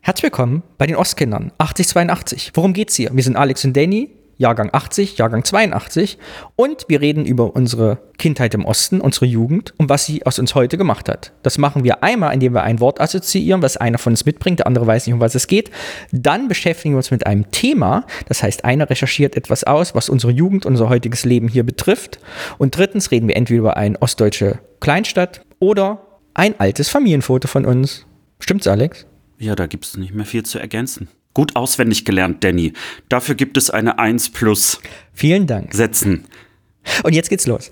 Herzlich willkommen bei den Ostkindern 8082. Worum geht's hier? Wir sind Alex und Danny, Jahrgang 80, Jahrgang 82 und wir reden über unsere Kindheit im Osten, unsere Jugend und was sie aus uns heute gemacht hat. Das machen wir einmal, indem wir ein Wort assoziieren, was einer von uns mitbringt, der andere weiß nicht, um was es geht. Dann beschäftigen wir uns mit einem Thema, das heißt, einer recherchiert etwas aus, was unsere Jugend, unser heutiges Leben hier betrifft. Und drittens reden wir entweder über eine ostdeutsche Kleinstadt oder ein altes Familienfoto von uns. Stimmt's, Alex? Ja, da gibt es nicht mehr viel zu ergänzen. Gut auswendig gelernt, Danny. Dafür gibt es eine 1+. Vielen Dank. Setzen. Und jetzt geht's los.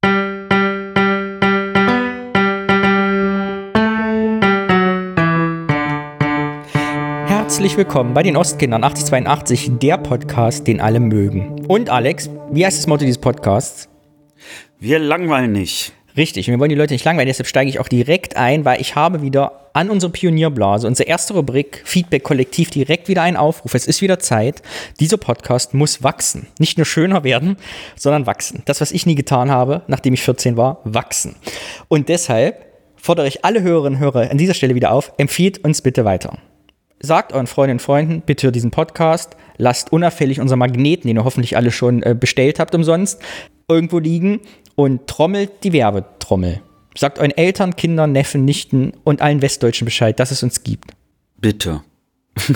Herzlich willkommen bei den Ostkindern 8082, der Podcast, den alle mögen. Und Alex, wie heißt das Motto dieses Podcasts? Wir langweilen nicht. Richtig, wir wollen die Leute nicht langweilen, deshalb steige ich auch direkt ein, weil ich habe wieder an unsere Pionierblase, unsere erste Rubrik Feedback Kollektiv, direkt wieder einen Aufruf. Es ist wieder Zeit, dieser Podcast muss wachsen. Nicht nur schöner werden, sondern wachsen. Das, was ich nie getan habe, nachdem ich 14 war, wachsen. Und deshalb fordere ich alle Hörerinnen und Hörer an dieser Stelle wieder auf, empfiehlt uns bitte weiter. Sagt euren Freundinnen und Freunden, bitte hört diesen Podcast, lasst unauffällig unser Magneten, den ihr hoffentlich alle schon bestellt habt umsonst, irgendwo liegen und trommelt die Werbetrommel. Sagt euren Eltern, Kindern, Neffen, Nichten und allen Westdeutschen Bescheid, dass es uns gibt. Bitte. So,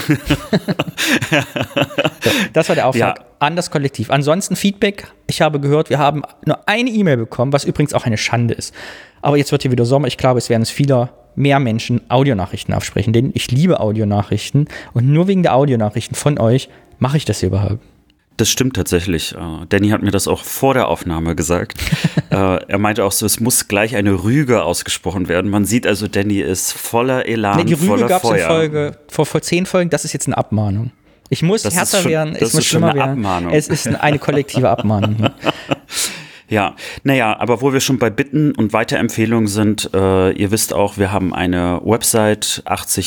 das war der Auftrag an das Kollektiv. Ansonsten Feedback. Ich habe gehört, wir haben nur eine E-Mail bekommen, was übrigens auch eine Schande ist. Aber jetzt wird hier wieder Sommer. Ich glaube, es werden mehr Menschen Audionachrichten aufsprechen, denn ich liebe Audionachrichten und nur wegen der Audionachrichten von euch mache ich das hier überhaupt. Das stimmt tatsächlich. Danny hat mir das auch vor der Aufnahme gesagt. Er meinte auch so, es muss gleich eine Rüge ausgesprochen werden. Man sieht also, Danny ist voller Elan, die Rüge voller gab's Feuer. In Folge, vor 10 Folgen, das ist jetzt eine Abmahnung. Ich muss härter werden, es muss schlimmer werden. Abmahnung. Es ist eine kollektive Abmahnung hier. Ja, naja, aber wo wir schon bei Bitten und Weiterempfehlungen sind, ihr wisst auch, wir haben eine Website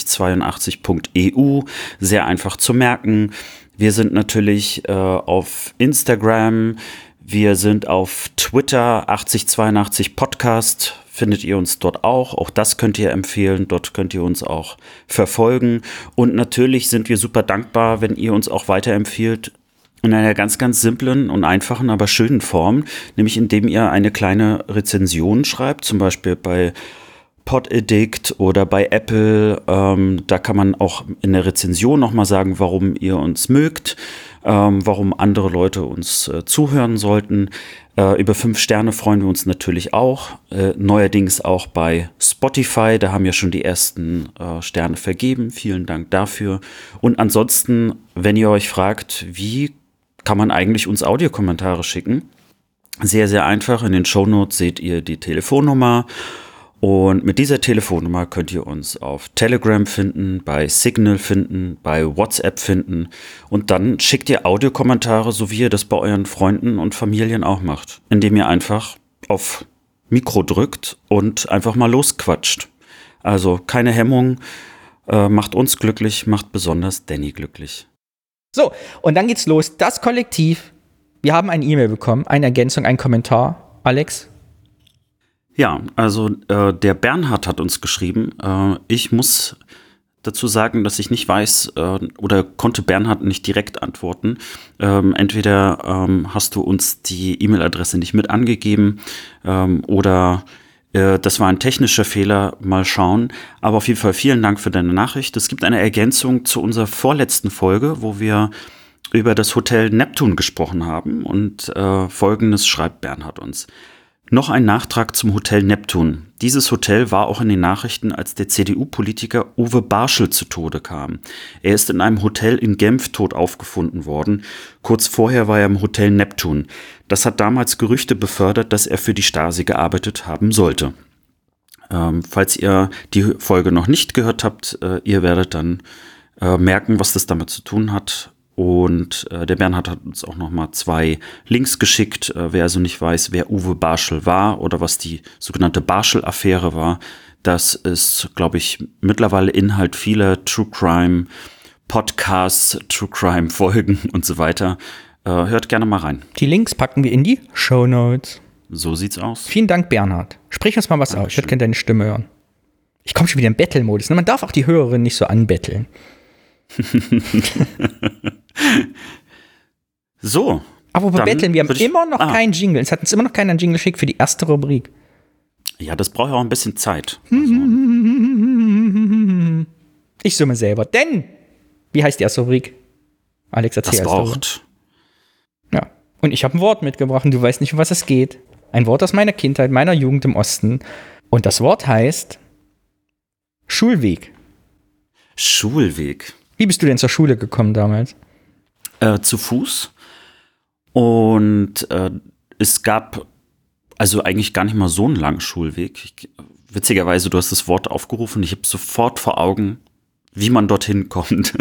8082.eu, sehr einfach zu merken. Wir sind natürlich auf Instagram, wir sind auf Twitter, 8082 Podcast, findet ihr uns dort auch das könnt ihr empfehlen, dort könnt ihr uns auch verfolgen und natürlich sind wir super dankbar, wenn ihr uns auch weiterempfiehlt in einer ganz, ganz simplen und einfachen, aber schönen Form, nämlich indem ihr eine kleine Rezension schreibt, zum Beispiel bei Podaddict oder bei Apple, da kann man auch in der Rezension nochmal sagen, warum ihr uns mögt, warum andere Leute uns zuhören sollten. Über 5 Sterne freuen wir uns natürlich auch, neuerdings auch bei Spotify, da haben wir schon die ersten Sterne vergeben, vielen Dank dafür. Und ansonsten, wenn ihr euch fragt, wie kann man eigentlich uns Audiokommentare schicken, sehr, sehr einfach, in den Shownotes seht ihr die Telefonnummer. Und mit dieser Telefonnummer könnt ihr uns auf Telegram finden, bei Signal finden, bei WhatsApp finden und dann schickt ihr Audiokommentare, so wie ihr das bei euren Freunden und Familien auch macht, indem ihr einfach auf Mikro drückt und einfach mal losquatscht. Also keine Hemmung, macht uns glücklich, macht besonders Danny glücklich. So, und dann geht's los. Das Kollektiv, wir haben eine E-Mail bekommen, eine Ergänzung, einen Kommentar. Alex? Ja, also der Bernhard hat uns geschrieben. Ich muss dazu sagen, dass ich nicht weiß oder konnte Bernhard nicht direkt antworten. Entweder hast du uns die E-Mail-Adresse nicht mit angegeben oder das war ein technischer Fehler. Mal schauen. Aber auf jeden Fall vielen Dank für deine Nachricht. Es gibt eine Ergänzung zu unserer vorletzten Folge, wo wir über das Hotel Neptun gesprochen haben. Und Folgendes schreibt Bernhard uns. Noch ein Nachtrag zum Hotel Neptun. Dieses Hotel war auch in den Nachrichten, als der CDU-Politiker Uwe Barschel zu Tode kam. Er ist in einem Hotel in Genf tot aufgefunden worden. Kurz vorher war er im Hotel Neptun. Das hat damals Gerüchte befördert, dass er für die Stasi gearbeitet haben sollte. Falls ihr die Folge noch nicht gehört habt, ihr werdet dann merken, was das damit zu tun hat. Und der Bernhard hat uns auch noch mal 2 Links geschickt. Wer also nicht weiß, wer Uwe Barschel war oder was die sogenannte Barschel-Affäre war, das ist, glaube ich, mittlerweile Inhalt vieler True Crime Podcasts, True Crime Folgen und so weiter. Hört gerne mal rein. Die Links packen wir in die Shownotes. So sieht's aus. Vielen Dank, Bernhard. Sprich uns mal was aus. Ich hätte gerne deine Stimme hören. Ich komme schon wieder in Battle-Modus. Man darf auch die Hörerin nicht so anbetteln. So. Aber bei Betteln, wir haben immer noch keinen Jingle. Es hat uns immer noch keiner einen Jingle geschickt für die erste Rubrik. Ja, das braucht ja auch ein bisschen Zeit. Ich summe selber. Denn, wie heißt die erste Rubrik? Alex, erzähl das braucht. Ja. Und ich habe ein Wort mitgebracht und du weißt nicht, um was es geht. Ein Wort aus meiner Kindheit, meiner Jugend im Osten. Und das Wort heißt Schulweg. Schulweg. Wie bist du denn zur Schule gekommen damals? Zu Fuß. Und es gab also eigentlich gar nicht mal so einen langen Schulweg. Witzigerweise, du hast das Wort aufgerufen. Ich habe sofort vor Augen, wie man dorthin kommt.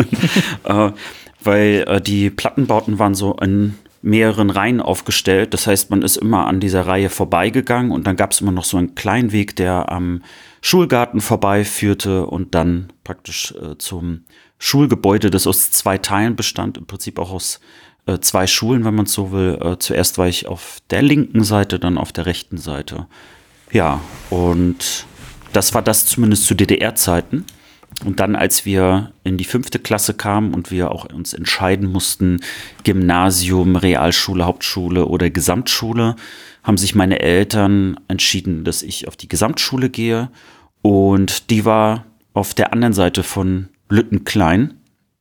Weil die Plattenbauten waren so in mehreren Reihen aufgestellt. Das heißt, man ist immer an dieser Reihe vorbeigegangen und dann gab es immer noch so einen kleinen Weg, der am Schulgarten vorbeiführte und dann praktisch zum Schulgebäude, das aus 2 Teilen bestand, im Prinzip auch aus 2 Schulen, wenn man es so will. Zuerst war ich auf der linken Seite, dann auf der rechten Seite. Ja, und das war das zumindest zu DDR-Zeiten. Und dann, als wir in die 5. Klasse kamen und wir auch uns entscheiden mussten, Gymnasium, Realschule, Hauptschule oder Gesamtschule, haben sich meine Eltern entschieden, dass ich auf die Gesamtschule gehe. Und die war auf der anderen Seite von Lüttenklein.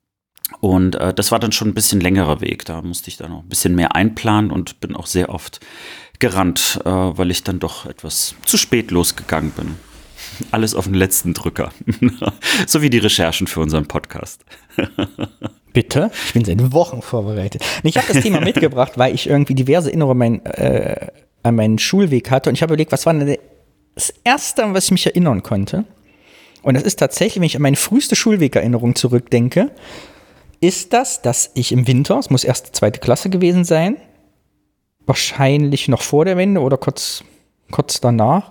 Und das war dann schon ein bisschen längerer Weg. Da musste ich dann noch ein bisschen mehr einplanen und bin auch sehr oft gerannt, weil ich dann doch etwas zu spät losgegangen bin. Alles auf den letzten Drücker. So wie die Recherchen für unseren Podcast. Bitte? Ich bin seit Wochen vorbereitet. Ich habe das Thema mitgebracht, weil ich irgendwie diverse Erinnerungen an meinen Schulweg hatte. Und ich habe überlegt, was war denn das Erste, an was ich mich erinnern konnte? Und das ist tatsächlich, wenn ich an meine früheste Schulwegerinnerung zurückdenke, ist das, dass ich im Winter, es muss erst 2. Klasse gewesen sein, wahrscheinlich noch vor der Wende oder kurz danach,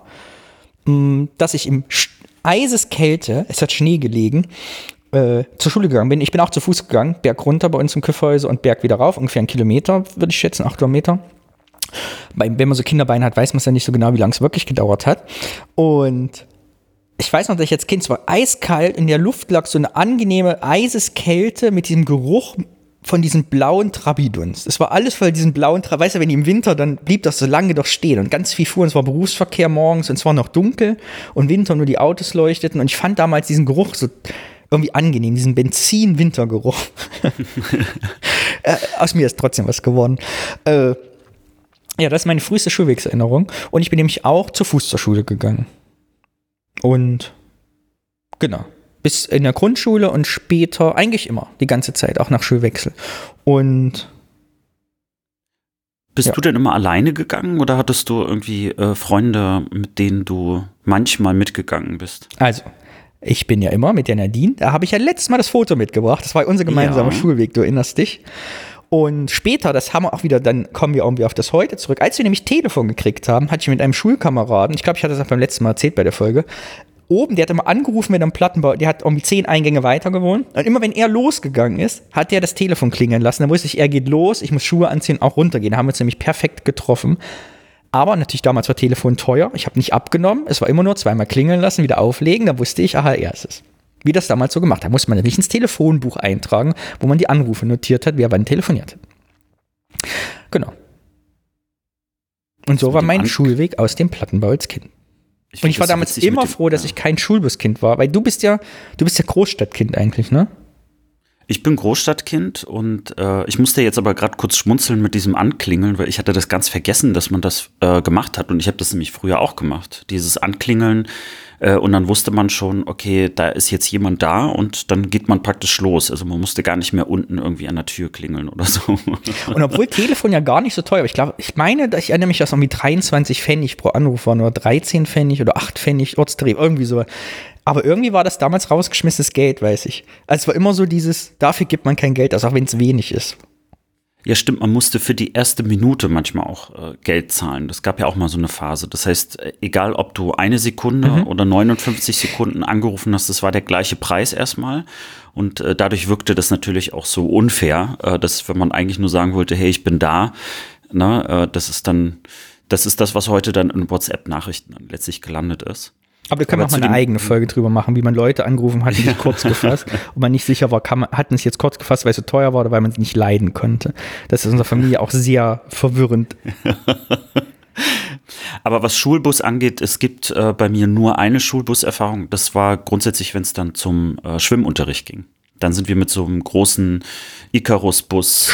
dass ich im Eiseskälte, es hat Schnee gelegen, zur Schule gegangen bin. Ich bin auch zu Fuß gegangen, Berg runter bei uns im Küffhäuser und Berg wieder rauf, ungefähr 1 Kilometer, würde ich schätzen, 8 Kilometer. Wenn man so Kinderbeine hat, weiß man es ja nicht so genau, wie lange es wirklich gedauert hat. Und ich weiß noch, dass ich als Kind, es war eiskalt, in der Luft lag so eine angenehme Eiseskälte mit diesem Geruch von diesem blauen Trabidunst. Es war alles voll diesen blauen Trabidunst. Weißt du, wenn die im Winter, dann blieb das so lange doch stehen und ganz viel fuhren. Es war Berufsverkehr morgens und es war noch dunkel und Winter nur die Autos leuchteten. Und ich fand damals diesen Geruch so irgendwie angenehm, diesen Benzin-Wintergeruch. Aus mir ist trotzdem was geworden. Ja, das ist meine früheste Schulwegserinnerung. Und ich bin nämlich auch zu Fuß zur Schule gegangen. Und genau, bis in der Grundschule und später, eigentlich immer, die ganze Zeit, auch nach Schulwechsel. Und bist du denn immer alleine gegangen oder hattest du irgendwie Freunde, mit denen du manchmal mitgegangen bist? Also, ich bin ja immer mit der Nadine, da habe ich ja letztes Mal das Foto mitgebracht, das war unser gemeinsamer Schulweg, du erinnerst dich. Und später, das haben wir auch wieder, dann kommen wir irgendwie auf das Heute zurück. Als wir nämlich Telefon gekriegt haben, hatte ich mit einem Schulkameraden, ich glaube, ich hatte das auch beim letzten Mal erzählt bei der Folge, oben, der hat immer angerufen mit einem Plattenbau, der hat irgendwie 10 Eingänge weiter gewohnt. Und immer wenn er losgegangen ist, hat der das Telefon klingeln lassen. Dann wusste ich, er geht los, ich muss Schuhe anziehen, auch runtergehen. Da haben wir uns nämlich perfekt getroffen. Aber natürlich damals war Telefon teuer. Ich habe nicht abgenommen. Es war immer nur 2-mal klingeln lassen, wieder auflegen. Da wusste ich, aha, er ist es. Wie das damals so gemacht. Da musste man natürlich ins Telefonbuch eintragen, wo man die Anrufe notiert hat, wer wann telefoniert hat. Genau. Und so war mein Schulweg aus dem Plattenbau als Kind. Und ich war damals immer froh, dass ich kein Schulbuskind war, weil du bist ja Großstadtkind eigentlich, ne? Ich bin Großstadtkind und ich musste jetzt aber gerade kurz schmunzeln mit diesem Anklingeln, weil ich hatte das ganz vergessen, dass man das gemacht hat. Und ich habe das nämlich früher auch gemacht, dieses Anklingeln. Und dann wusste man schon, okay, da ist jetzt jemand da und dann geht man praktisch los. Also man musste gar nicht mehr unten irgendwie an der Tür klingeln oder so. Und obwohl Telefon ja gar nicht so teuer, aber ich erinnere mich, dass irgendwie 23 Pfennig pro Anruf waren oder 13 Pfennig oder 8 Pfennig Ortstarif, irgendwie so. Aber irgendwie war das damals rausgeschmissenes Geld, weiß ich. Also es war immer so dieses, dafür gibt man kein Geld aus, auch wenn es wenig ist. Ja, stimmt, man musste für die erste Minute manchmal auch Geld zahlen. Das gab ja auch mal so eine Phase. Das heißt, egal ob du 1 Sekunde oder 59 Sekunden angerufen hast, das war der gleiche Preis erstmal. Und dadurch wirkte das natürlich auch so unfair, dass wenn man eigentlich nur sagen wollte, hey, ich bin da, ne, das ist das, was heute dann in WhatsApp-Nachrichten dann letztlich gelandet ist. Aber da können wir auch mal eine eigene Folge drüber machen, wie man Leute angerufen hat, die sich kurz gefasst und man nicht sicher war, hatten es jetzt kurz gefasst, weil es so teuer war oder weil man es nicht leiden konnte. Das ist in unserer Familie auch sehr verwirrend. Aber was Schulbus angeht, es gibt bei mir nur eine Schulbuserfahrung. Das war grundsätzlich, wenn es dann zum Schwimmunterricht ging. Dann sind wir mit so einem großen Icarus-Bus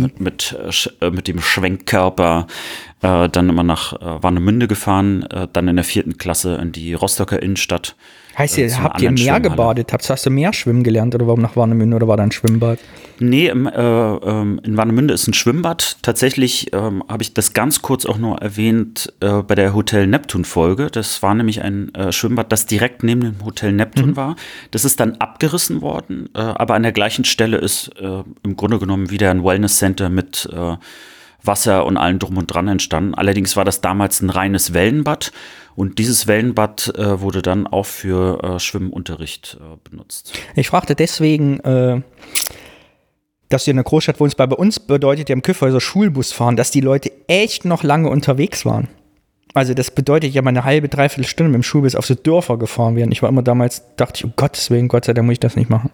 mit dem Schwenkkörper dann immer nach Warnemünde gefahren, dann in der 4. Klasse in die Rostocker Innenstadt. Heißt ihr, habt ihr im Meer gebadet? Hast du Meer schwimmen gelernt oder warum nach Warnemünde oder war da ein Schwimmbad? Nee, in Warnemünde ist ein Schwimmbad. Tatsächlich habe ich das ganz kurz auch nur erwähnt bei der Hotel Neptun-Folge. Das war nämlich ein Schwimmbad, das direkt neben dem Hotel Neptun war. Das ist dann abgerissen worden, aber an der gleichen Stelle ist im Grunde genommen wieder ein Wellness-Center mit Wasser und allem drum und dran entstanden. Allerdings war das damals ein reines Wellenbad. Und dieses Wellenbad wurde dann auch für Schwimmunterricht benutzt. Ich fragte deswegen, dass du in der Großstadt wohnst, weil bei uns bedeutet ja im Kyffhäuser Schulbus fahren, dass die Leute echt noch lange unterwegs waren. Also das bedeutet ja mal eine halbe, dreiviertel Stunde mit dem Schulbus auf so Dörfer gefahren werden. Ich war immer damals, dachte ich, um Gottes Willen, Gott sei Dank muss ich das nicht machen.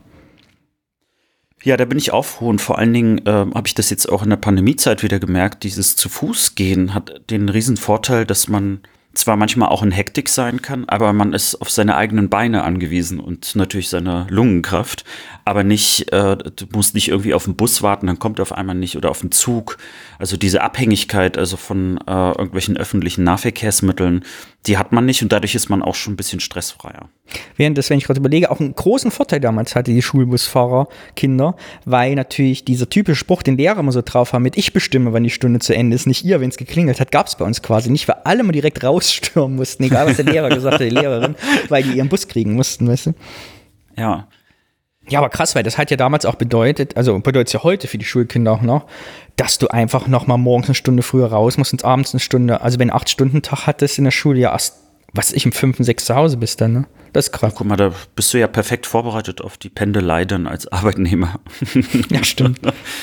Ja, da bin ich auch froh und vor allen Dingen habe ich das jetzt auch in der Pandemiezeit wieder gemerkt, dieses zu Fuß gehen hat den riesen Vorteil, dass man zwar manchmal auch in Hektik sein kann, aber man ist auf seine eigenen Beine angewiesen und natürlich seine Lungenkraft, aber nicht, du musst nicht irgendwie auf den Bus warten, dann kommt er auf einmal nicht oder auf den Zug. Also diese Abhängigkeit also von irgendwelchen öffentlichen Nahverkehrsmitteln, die hat man nicht und dadurch ist man auch schon ein bisschen stressfreier. Während das, wenn ich gerade überlege, auch einen großen Vorteil damals hatte die Schulbusfahrerkinder, weil natürlich dieser typische Spruch, den Lehrer immer so drauf haben, mit ich bestimme, wann die Stunde zu Ende ist, nicht ihr, wenn es geklingelt hat, gab es bei uns quasi nicht, weil alle mal direkt rausstürmen mussten, egal was der Lehrer gesagt hat, die Lehrerin, weil die ihren Bus kriegen mussten, weißt du? Ja. Ja, aber krass, weil das hat ja damals auch bedeutet, also bedeutet es ja heute für die Schulkinder auch noch, dass du einfach noch mal morgens eine Stunde früher raus musst und abends eine Stunde, also wenn 8-Stunden-Tag hattest in der Schule, ja erst, was ich, um 5 und 6 zu Hause bist dann, ne? Das ist krass. Guck mal, da bist du ja perfekt vorbereitet auf die Pendelei dann als Arbeitnehmer. Ja, stimmt.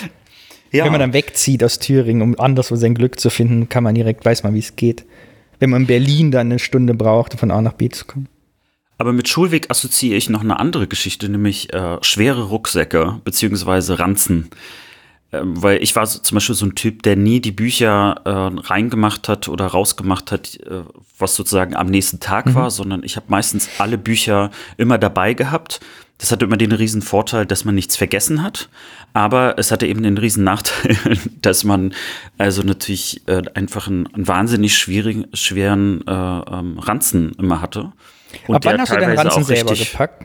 Ja. Wenn man dann wegzieht aus Thüringen, um anderswo sein Glück zu finden, kann man direkt, weiß man, wie es geht. Wenn man in Berlin dann eine Stunde braucht, um von A nach B zu kommen. Aber mit Schulweg assoziiere ich noch eine andere Geschichte, nämlich schwere Rucksäcke beziehungsweise Ranzen. Weil ich war zum Beispiel so ein Typ, der nie die Bücher reingemacht hat oder rausgemacht hat, was sozusagen am nächsten Tag war, sondern ich habe meistens alle Bücher immer dabei gehabt. Das hatte immer den riesen Vorteil, dass man nichts vergessen hat, aber es hatte eben den riesen Nachteil, dass man also natürlich einfach einen wahnsinnig schweren Ranzen immer hatte. Und ab wann hast du deinen Ranzen selber gepackt?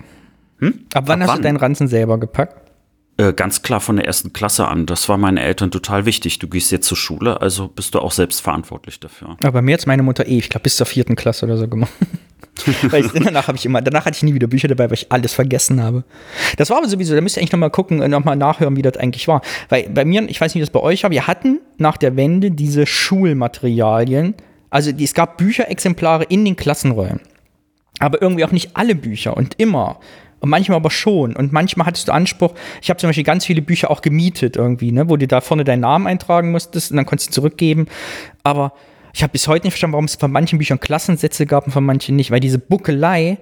Ab wann hast du deinen Ranzen selber gepackt? Ganz klar von der 1. Klasse an. Das war meinen Eltern total wichtig. Du gehst jetzt zur Schule, also bist du auch selbst verantwortlich dafür. Aber bei mir hat meine Mutter ich glaube bis zur 4. Klasse oder so gemacht. Weil danach hatte ich nie wieder Bücher dabei, weil ich alles vergessen habe. Das war aber sowieso, da müsst ihr eigentlich nochmal gucken und nochmal nachhören, wie das eigentlich war. Weil bei mir, ich weiß nicht, wie das bei euch war, wir hatten nach der Wende diese Schulmaterialien, also es gab Bücherexemplare in den Klassenräumen. Aber irgendwie auch nicht alle Bücher und immer. Und manchmal aber schon. Und manchmal hattest du Anspruch, ich habe zum Beispiel ganz viele Bücher auch gemietet irgendwie, ne, wo du da vorne deinen Namen eintragen musstest und dann konntest du zurückgeben. Aber ich habe bis heute nicht verstanden, warum es von manchen Büchern Klassensätze gab und von manchen nicht, weil diese Buckelei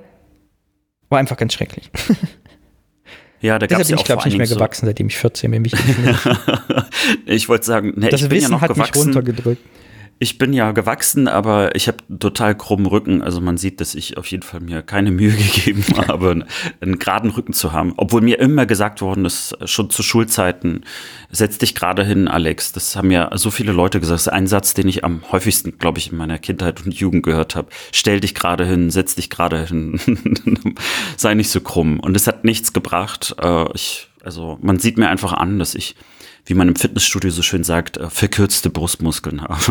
war einfach ganz schrecklich. Ja, da gab es ja auch ich glaube nicht mehr gewachsen, seitdem ich 14 bin. Ich wollte sagen, ne, das ich bin Wissen ja noch hat gewachsen. mich runtergedrückt. Ich bin ja gewachsen, aber ich habe total krummen Rücken. Also man sieht, dass ich auf jeden Fall mir keine Mühe gegeben habe, einen geraden Rücken zu haben. Obwohl mir immer gesagt worden ist, schon zu Schulzeiten, setz dich gerade hin, Alex. Das haben ja so viele Leute gesagt. Das ist ein Satz, den ich am häufigsten, glaube ich, in meiner Kindheit und Jugend gehört habe. Stell dich gerade hin, setz dich gerade hin. Sei nicht so krumm. Und es hat nichts gebracht. Also man sieht mir einfach an, dass ich, wie man im Fitnessstudio so schön sagt, verkürzte Brustmuskeln habe.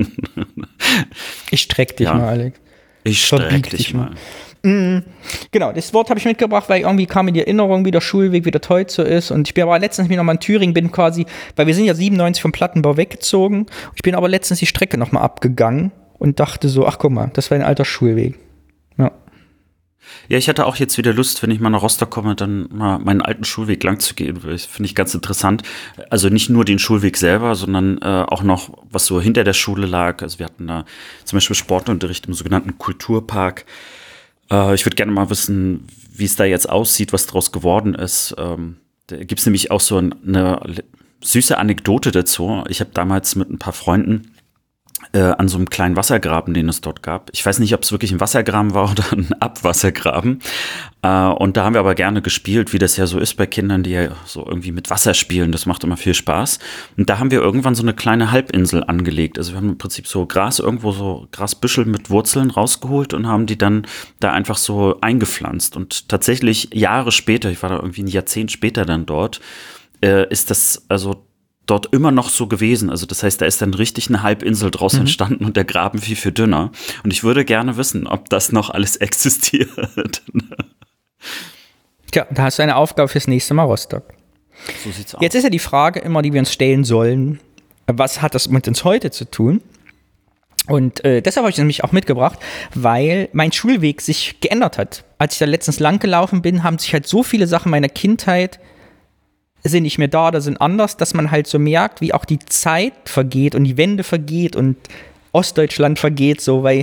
Ich streck dich mal, Alex. Ich streck dich mal. Genau, das Wort habe ich mitgebracht, weil irgendwie kam mir die Erinnerung, wie der Schulweg wieder heute so ist. Und ich bin aber letztens nochmal in Thüringen, bin quasi, weil wir sind ja 97 vom Plattenbau weggezogen. Ich bin aber letztens die Strecke nochmal abgegangen und dachte so, ach guck mal, das war ein alter Schulweg. Ja. Ja, ich hatte auch jetzt wieder Lust, wenn ich mal nach Rostock komme, dann mal meinen alten Schulweg lang zu gehen. Das finde ich ganz interessant. Also nicht nur den Schulweg selber, sondern auch noch, was so hinter der Schule lag. Also wir hatten da zum Beispiel Sportunterricht im sogenannten Kulturpark. Ich würde gerne mal wissen, wie es da jetzt aussieht, was daraus geworden ist. Da gibt es nämlich auch so eine süße Anekdote dazu. Ich habe damals mit ein paar Freunden an so einem kleinen Wassergraben, den es dort gab. Ich weiß nicht, ob es wirklich ein Wassergraben war oder ein Abwassergraben. Und da haben wir aber gerne gespielt, wie das ja so ist bei Kindern, die ja so irgendwie mit Wasser spielen. Das macht immer viel Spaß. Und da haben wir irgendwann so eine kleine Halbinsel angelegt. Also wir haben im Prinzip so irgendwo so Grasbüschel mit Wurzeln rausgeholt und haben die dann da einfach so eingepflanzt. Und tatsächlich Jahre später, ich war da irgendwie ein Jahrzehnt später dann dort, ist das also dort immer noch so gewesen. Also das heißt, da ist dann richtig eine Halbinsel draus entstanden und der Graben viel dünner. Und ich würde gerne wissen, ob das noch alles existiert. Tja, da hast du eine Aufgabe fürs nächste Mal, Rostock. So sieht's aus. Jetzt ist ja die Frage immer, die wir uns stellen sollen, was hat das mit uns heute zu tun? Und deshalb habe ich es nämlich auch mitgebracht, weil mein Schulweg sich geändert hat. Als ich da letztens lang gelaufen bin, haben sich halt so viele Sachen meiner Kindheit sind nicht mehr da oder sind anders, dass man halt so merkt, wie auch die Zeit vergeht und die Wende vergeht und Ostdeutschland vergeht, so, weil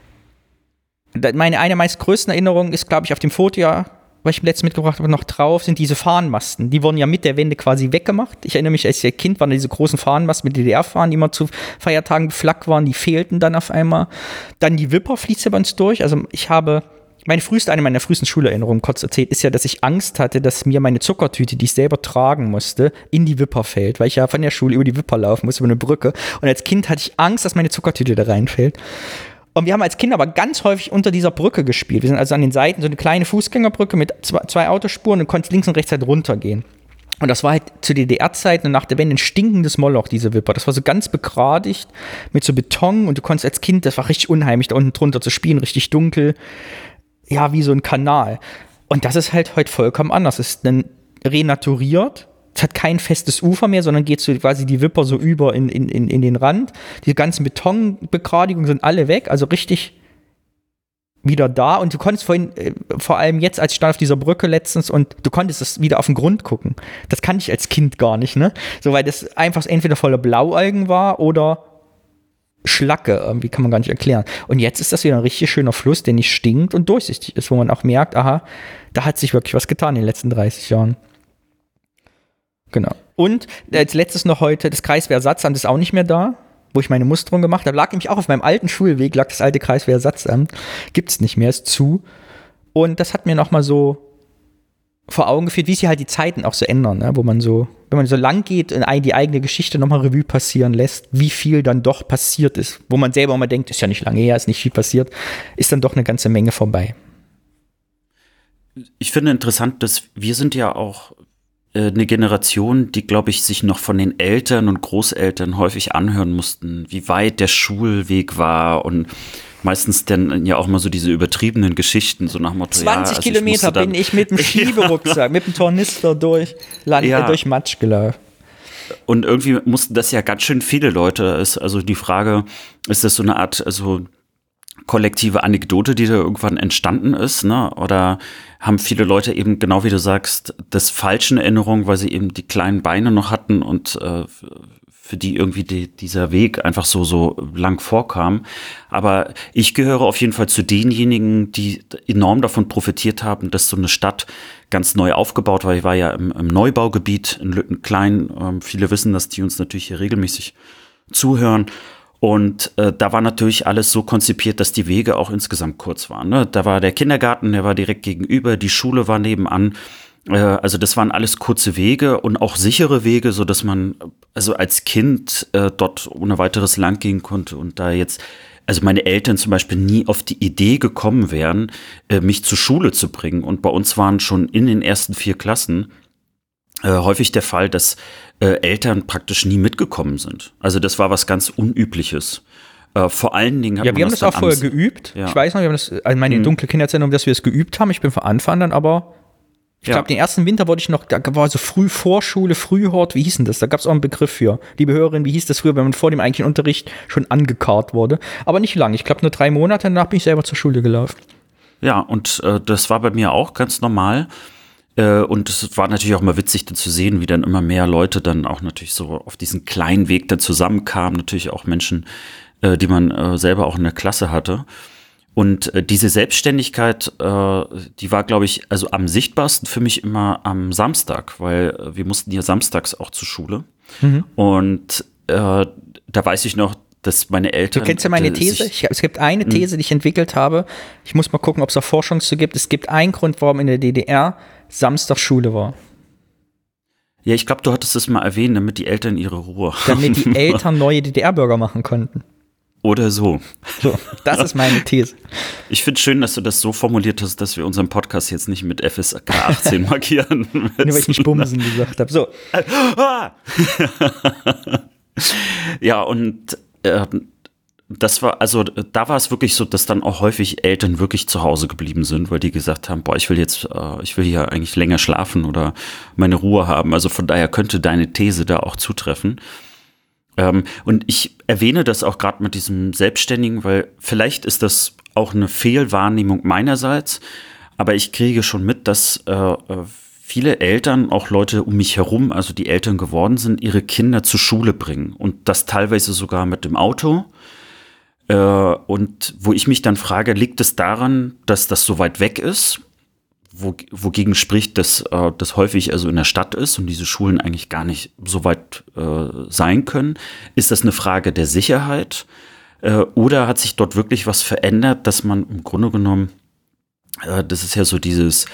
eine meiner größten Erinnerungen ist, glaube ich, auf dem Foto, ja, was ich letztens mitgebracht habe, noch drauf, sind diese Fahnenmasten. Die wurden ja mit der Wende quasi weggemacht. Ich erinnere mich, als ich Kind waren diese großen Fahnenmasten mit DDR-Fahnen, die immer zu Feiertagen beflaggt waren, die fehlten dann auf einmal. Dann die Wipper fließt ja bei uns durch. Also eine meiner frühesten Schulerinnerungen, kurz erzählt, ist ja, dass ich Angst hatte, dass mir meine Zuckertüte, die ich selber tragen musste, in die Wipper fällt, weil ich ja von der Schule über die Wipper laufen musste, über eine Brücke. Und als Kind hatte ich Angst, dass meine Zuckertüte da reinfällt. Und wir haben als Kinder aber ganz häufig unter dieser Brücke gespielt. Wir sind also an den Seiten so eine kleine Fußgängerbrücke mit zwei Autospuren und konnten links und rechts halt runtergehen. Und das war halt zu DDR-Zeiten und nach der Wende ein stinkendes Moloch, diese Wipper. Das war so ganz begradigt mit so Beton und du konntest als Kind, das war richtig unheimlich, da unten drunter zu spielen, richtig dunkel. Ja, wie so ein Kanal. Und das ist halt heute vollkommen anders. Es ist dann renaturiert. Es hat kein festes Ufer mehr, sondern geht so quasi die Wipper so über in den Rand. Die ganzen Betonbegradigungen sind alle weg, also richtig wieder da. Und du konntest vorhin, vor allem jetzt, als ich stand auf dieser Brücke letztens, und du konntest das wieder auf den Grund gucken. Das kannte ich als Kind gar nicht, ne? So, weil das einfach entweder voller Blaualgen war oder Schlacke, irgendwie kann man gar nicht erklären. Und jetzt ist das wieder ein richtig schöner Fluss, der nicht stinkt und durchsichtig ist, wo man auch merkt, aha, da hat sich wirklich was getan in den letzten 30 Jahren. Genau. Und als letztes noch heute, das Kreiswehrersatzamt ist auch nicht mehr da, wo ich meine Musterung gemacht habe. Lag nämlich auch auf meinem alten Schulweg, lag das alte Kreiswehrersatzamt. Gibt's nicht mehr, ist zu. Und das hat mir nochmal so vor Augen geführt, wie sich halt die Zeiten auch so ändern, ne? Wo man so, wenn man so lang geht und die eigene Geschichte nochmal Revue passieren lässt, wie viel dann doch passiert ist, wo man selber immer denkt, ist ja nicht lange her, ist nicht viel passiert, ist dann doch eine ganze Menge vorbei. Ich finde interessant, dass wir sind ja auch eine Generation, die, glaube ich, sich noch von den Eltern und Großeltern häufig anhören mussten, wie weit der Schulweg war und meistens dann ja auch mal so diese übertriebenen Geschichten, so nach dem Motto, 20 Kilometer bin ich mit dem Schieberucksack, mit dem Tornister durch Matsch gelaufen. Und irgendwie mussten das ja ganz schön viele Leute, also die Frage, ist das so eine Art, also kollektive Anekdote, die da irgendwann entstanden ist, ne? Oder haben viele Leute eben, genau wie du sagst, das falsche in Erinnerung, weil sie eben die kleinen Beine noch hatten und für die irgendwie dieser Weg einfach so lang vorkam. Aber ich gehöre auf jeden Fall zu denjenigen, die enorm davon profitiert haben, dass so eine Stadt ganz neu aufgebaut war. Ich war ja im Neubaugebiet in Lüttenklein. Viele wissen das, die uns natürlich hier regelmäßig zuhören. Und da war natürlich alles so konzipiert, dass die Wege auch insgesamt kurz waren, ne? Da war der Kindergarten, der war direkt gegenüber, die Schule war nebenan. Also das waren alles kurze Wege und auch sichere Wege, so dass man also als Kind dort ohne weiteres lang gehen konnte und da jetzt, also meine Eltern zum Beispiel nie auf die Idee gekommen wären, mich zur Schule zu bringen. Und bei uns waren schon in den ersten 4 Klassen häufig der Fall, dass Eltern praktisch nie mitgekommen sind. Also das war was ganz Unübliches. Vor allen Dingen hat man wir haben das auch vorher geübt. Ja. Ich weiß noch, wir haben das, also meine dunkle Kinderzeitung, dass wir es geübt haben. Ich bin von Anfang an aber, ich glaube, den ersten Winter wurde ich noch, da war so Frühvorschule, Frühhort, wie hieß denn das? Da gab es auch einen Begriff für. Liebe Hörerin, wie hieß das früher, wenn man vor dem eigentlichen Unterricht schon angekarrt wurde? Aber nicht lange. Ich glaube, nur 3 Monate, danach bin ich selber zur Schule gelaufen. Ja, und das war bei mir auch ganz normal. Und es war natürlich auch mal witzig dann zu sehen, wie dann immer mehr Leute dann auch natürlich so auf diesen kleinen Weg dann zusammenkamen. Natürlich auch Menschen, die man selber auch in der Klasse hatte. Und diese Selbstständigkeit, die war, glaube ich, also am sichtbarsten für mich immer am Samstag, weil wir mussten ja samstags auch zur Schule. Und da weiß ich noch, dass meine Eltern. Du kennst ja meine These. Es gibt eine These, die ich entwickelt habe. Ich muss mal gucken, ob es da Forschung zu gibt. Es gibt einen Grund, warum in der DDR Samstag Schule war. Ja, ich glaube, du hattest es mal erwähnt, damit die Eltern ihre Ruhe haben. Damit die Eltern neue DDR-Bürger machen konnten. Oder so. So, das ist meine These. Ich finde es schön, dass du das so formuliert hast, dass wir unseren Podcast jetzt nicht mit FSK 18 markieren müssen. Nur weil ich nicht Bumsen gesagt habe. So. Ja, und das war, also da war es wirklich so, dass dann auch häufig Eltern wirklich zu Hause geblieben sind, weil die gesagt haben, boah, ich will hier eigentlich länger schlafen oder meine Ruhe haben. Also von daher könnte deine These da auch zutreffen. Und ich erwähne das auch gerade mit diesem Selbstständigen, weil vielleicht ist das auch eine Fehlwahrnehmung meinerseits, aber ich kriege schon mit, dass viele Eltern, auch Leute um mich herum, also die Eltern geworden sind, ihre Kinder zur Schule bringen und das teilweise sogar mit dem Auto. Und wo ich mich dann frage, liegt es daran, dass das so weit weg ist? Wogegen spricht, dass das häufig also in der Stadt ist und diese Schulen eigentlich gar nicht so weit sein können. Ist das eine Frage der Sicherheit? Oder hat sich dort wirklich was verändert, dass man im Grunde genommen, das ist ja so dieses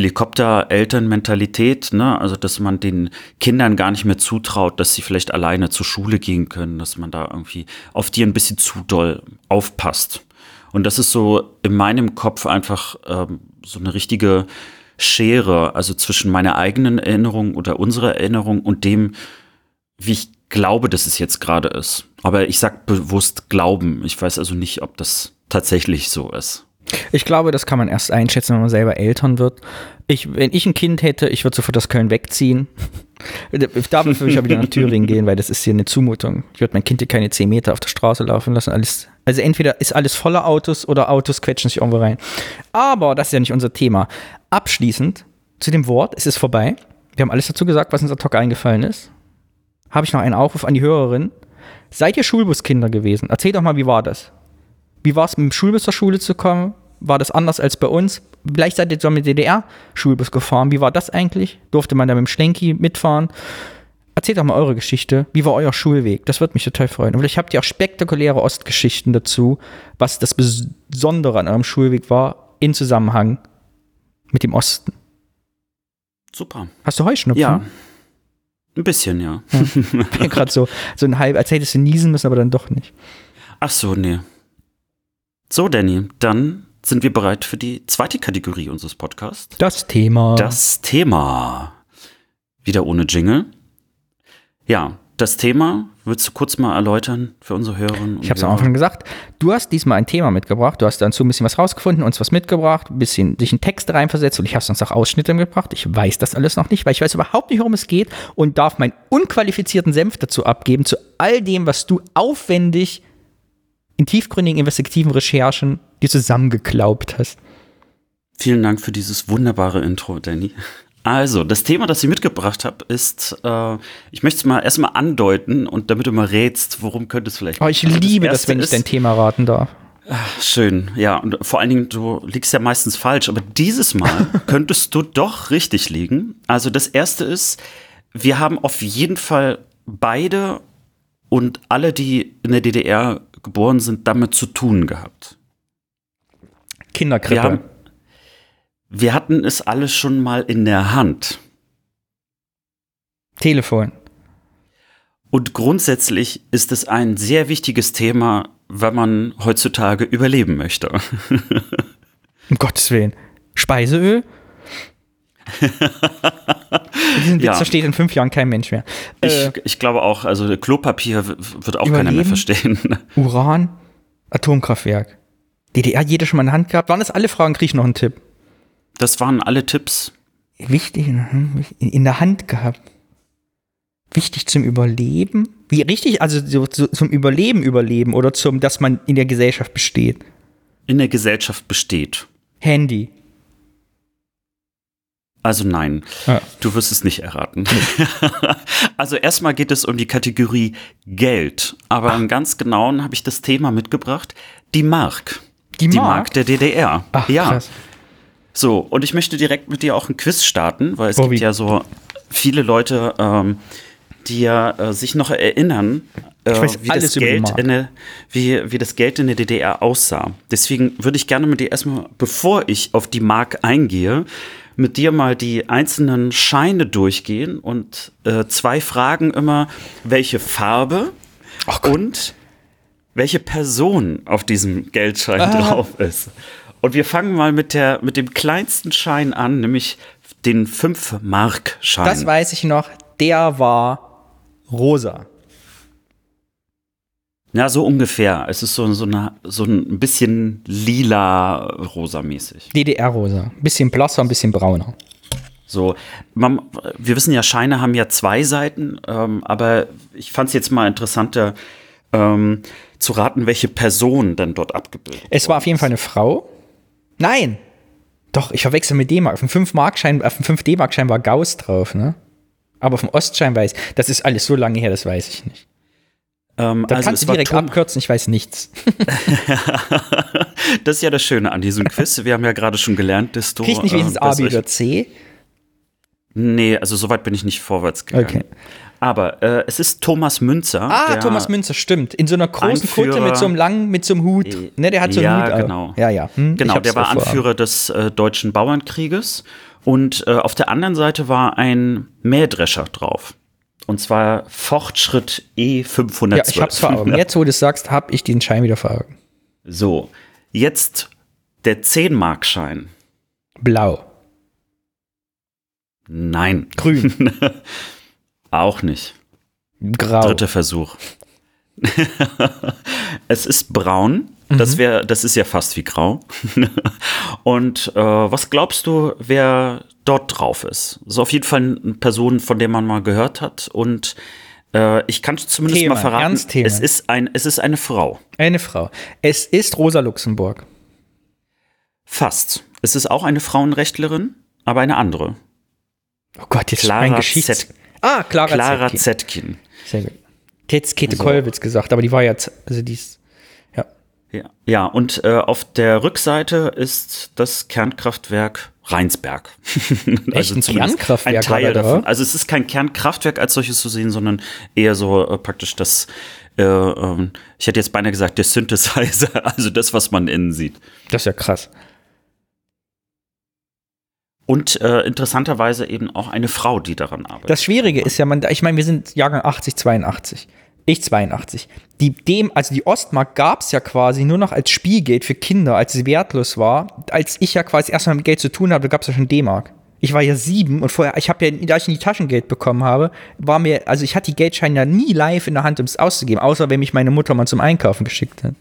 Helikopter-Eltern-Mentalität, ne? Also dass man den Kindern gar nicht mehr zutraut, dass sie vielleicht alleine zur Schule gehen können, dass man da irgendwie auf die ein bisschen zu doll aufpasst. Und das ist so in meinem Kopf einfach so eine richtige Schere, also zwischen meiner eigenen Erinnerung oder unserer Erinnerung und dem, wie ich glaube, dass es jetzt gerade ist. Aber ich sage bewusst glauben. Ich weiß also nicht, ob das tatsächlich so ist. Ich glaube, das kann man erst einschätzen, wenn man selber Eltern wird. Wenn ich ein Kind hätte, ich würde sofort aus Köln wegziehen. Da würde ich ja wieder nach Thüringen gehen, weil das ist hier eine Zumutung. Ich würde mein Kind hier keine 10 Meter auf der Straße laufen lassen. Also entweder ist alles voller Autos oder Autos quetschen sich irgendwo rein. Aber das ist ja nicht unser Thema. Abschließend zu dem Wort, es ist vorbei. Wir haben alles dazu gesagt, was uns ad hoc eingefallen ist. Habe ich noch einen Aufruf an die Hörerin. Seid ihr Schulbuskinder gewesen? Erzählt doch mal, wie war das? Wie war es, mit dem Schulbus zur Schule zu kommen? War das anders als bei uns? Vielleicht seid ihr so mit DDR-Schulbus gefahren. Wie war das eigentlich? Durfte man da mit dem Schlenki mitfahren? Erzählt doch mal eure Geschichte. Wie war euer Schulweg? Das würde mich total freuen. Und vielleicht habt ihr auch spektakuläre Ostgeschichten dazu, was das Besondere an eurem Schulweg war, in Zusammenhang mit dem Osten. Super. Hast du Heuschnupfen? Ja. Ein bisschen, ja. Gerade so ein halb, als hättest du niesen müssen, aber dann doch nicht. Ach so, nee. So, Danny, dann sind wir bereit für die zweite Kategorie unseres Podcasts. Das Thema. Das Thema. Wieder ohne Jingle. Ja, das Thema willst du kurz mal erläutern für unsere Hörerinnen? Ich habe es am Anfang gesagt. Du hast diesmal ein Thema mitgebracht. Du hast dazu ein bisschen was rausgefunden, uns was mitgebracht, ein bisschen dich in Text reinversetzt und ich habe sonst auch Ausschnitte mitgebracht. Ich weiß das alles noch nicht, weil ich weiß überhaupt nicht, worum es geht und darf meinen unqualifizierten Senf dazu abgeben, zu all dem, was du aufwendig in tiefgründigen investigativen Recherchen dir zusammengeklaubt hast. Vielen Dank für dieses wunderbare Intro, Danny. Also, das Thema, das ich mitgebracht habe, ist, ich möchte es mal erstmal andeuten und damit du mal rätst, worum könnte es vielleicht gehen. Oh, ich liebe das, wenn ich dein Thema raten darf. Ach, schön, ja, und vor allen Dingen, du liegst ja meistens falsch, aber dieses Mal könntest du doch richtig liegen. Also das Erste ist, wir haben auf jeden Fall beide und alle, die in der DDR geboren sind, damit zu tun gehabt. Kinderkrippe. Wir hatten es alles schon mal in der Hand. Telefon. Und grundsätzlich ist es ein sehr wichtiges Thema, wenn man heutzutage überleben möchte. Um Gottes Willen. Speiseöl? Diesen Witz versteht in 5 Jahren kein Mensch mehr. Ich glaube auch, also Klopapier wird auch keiner mehr verstehen. Uran, Atomkraftwerk. DDR, jeder schon mal in der Hand gehabt. Waren das alle Fragen? Krieg ich noch einen Tipp? Das waren alle Tipps. Wichtig, in der Hand gehabt. Wichtig zum Überleben? Wie richtig? Also so zum Überleben oder zum, dass man in der Gesellschaft besteht? In der Gesellschaft besteht. Handy. Also nein, Du wirst es nicht erraten. Also erstmal geht es um die Kategorie Geld. Aber im ganz Genauen habe ich das Thema mitgebracht, die Mark. Die Mark der DDR. Ach, ja. krass. So, und ich möchte direkt mit dir auch ein Quiz starten, weil es gibt ja so viele Leute, die ja sich noch erinnern, wie das Geld in der DDR aussah. Deswegen würde ich gerne mit dir erstmal, bevor ich auf die Mark eingehe, mit dir mal die einzelnen Scheine durchgehen und 2 Fragen immer, welche Farbe und welche Person auf diesem Geldschein drauf ist. Und wir fangen mal mit dem kleinsten Schein an, nämlich den 5-Mark-Schein. Das weiß ich noch, der war rosa. Ja, so ungefähr. Es ist so ein bisschen lila-rosa-mäßig. DDR-rosa. Ein bisschen blasser, ein bisschen brauner. So, wir wissen ja, Scheine haben ja 2 Seiten, aber ich fand es jetzt mal interessanter, zu raten, welche Person dann dort abgebildet ist. Es war auf jeden Fall eine Frau. Nein! Doch, ich verwechsel mit D-Mark. Auf dem 5-D-Mark-Schein war Gauss drauf, ne? Aber auf dem Ostschein weiß ich. Das ist alles so lange her, das weiß ich nicht. Da kannst du direkt abkürzen, ich weiß nichts. Das ist ja das Schöne an diesem Quiz. Wir haben ja gerade schon gelernt, dass du. Krieg ich nicht wenigstens A, B oder C? Nee, also soweit bin ich nicht vorwärts gegangen. Okay. Aber es ist Thomas Münzer. Thomas Münzer, stimmt. In so einer großen Kutte mit so einem Hut. Ne, der hat so einen Hut. Genau. Ja. Genau, der war Anführer des Deutschen Bauernkrieges. Und auf der anderen Seite war ein Mähdrescher drauf. Und zwar Fortschritt E512. Ja, ich hab's vor Augen. Jetzt, wo du das sagst, hab ich den Schein wieder vor Augen. So, jetzt der 10-Mark-Schein. Blau. Nein. Grün. Auch nicht. Grau. 3. Versuch. Es ist braun. Das ist ja fast wie grau. Und was glaubst du, wer dort drauf ist? So auf jeden Fall eine Person, von der man mal gehört hat. Und ich kann zumindest mal verraten, es ist eine Frau. Eine Frau. Es ist Rosa Luxemburg. Fast. Es ist auch eine Frauenrechtlerin, aber eine andere. Oh Gott, jetzt Clara Clara Zetkin. Sehr gut. Jetzt Käthe Kollwitz gesagt, aber die war jetzt, also die ist, ja. Ja, und auf der Rückseite ist das Kernkraftwerk Rheinsberg. Also echt ein Kernkraftwerk? Ein Teil davon. Also es ist kein Kernkraftwerk als solches zu sehen, sondern eher so praktisch das, ich hätte jetzt beinahe gesagt, der Synthesizer, also das, was man innen sieht. Das ist ja krass. Und interessanterweise eben auch eine Frau, die daran arbeitet. Das Schwierige ist ja, ich meine, wir sind Jahrgang 80, 82. Ich 82. Die Ostmark gab es ja quasi nur noch als Spielgeld für Kinder, als es wertlos war. Als ich ja quasi erstmal mit Geld zu tun habe, gab es ja schon D-Mark. Ich war ja 7 und vorher, da ich nie Taschengeld bekommen habe, ich hatte die Geldscheine ja nie live in der Hand, um es auszugeben, außer wenn mich meine Mutter mal zum Einkaufen geschickt hat.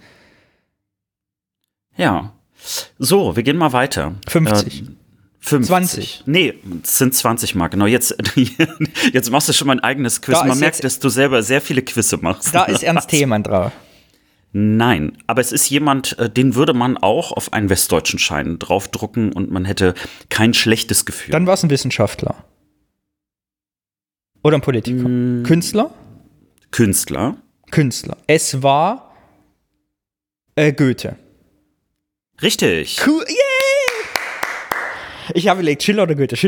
Ja. So, wir gehen mal weiter. 50. 50. 20. Nee, es sind 20 Mark. Genau, jetzt machst du schon mein eigenes Quiz. Man merkt, dass du selber sehr viele Quizze machst. Da ist Ernst Thälmann drauf. Nein, aber es ist jemand, den würde man auch auf einen westdeutschen Schein draufdrucken und man hätte kein schlechtes Gefühl. Dann war es ein Wissenschaftler. Oder ein Politiker. Künstler? Künstler. Es war Goethe. Richtig. Cool. Yeah! Ich habe überlegt, Schiller oder Goethe.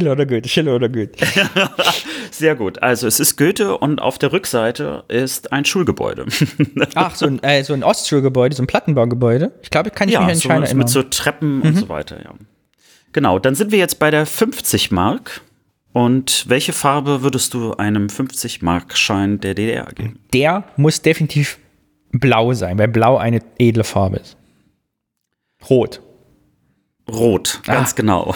Sehr gut. Also es ist Goethe und auf der Rückseite ist ein Schulgebäude. Ach, so ein Ostschulgebäude, so ein Plattenbaugebäude. Ich glaube, kann ich mich an den Schein erinnern. Mit so Treppen und so weiter, ja. Genau, dann sind wir jetzt bei der 50 Mark. Und welche Farbe würdest du einem 50-Mark-Schein der DDR geben? Der muss definitiv blau sein, weil blau eine edle Farbe ist. Rot, ganz genau.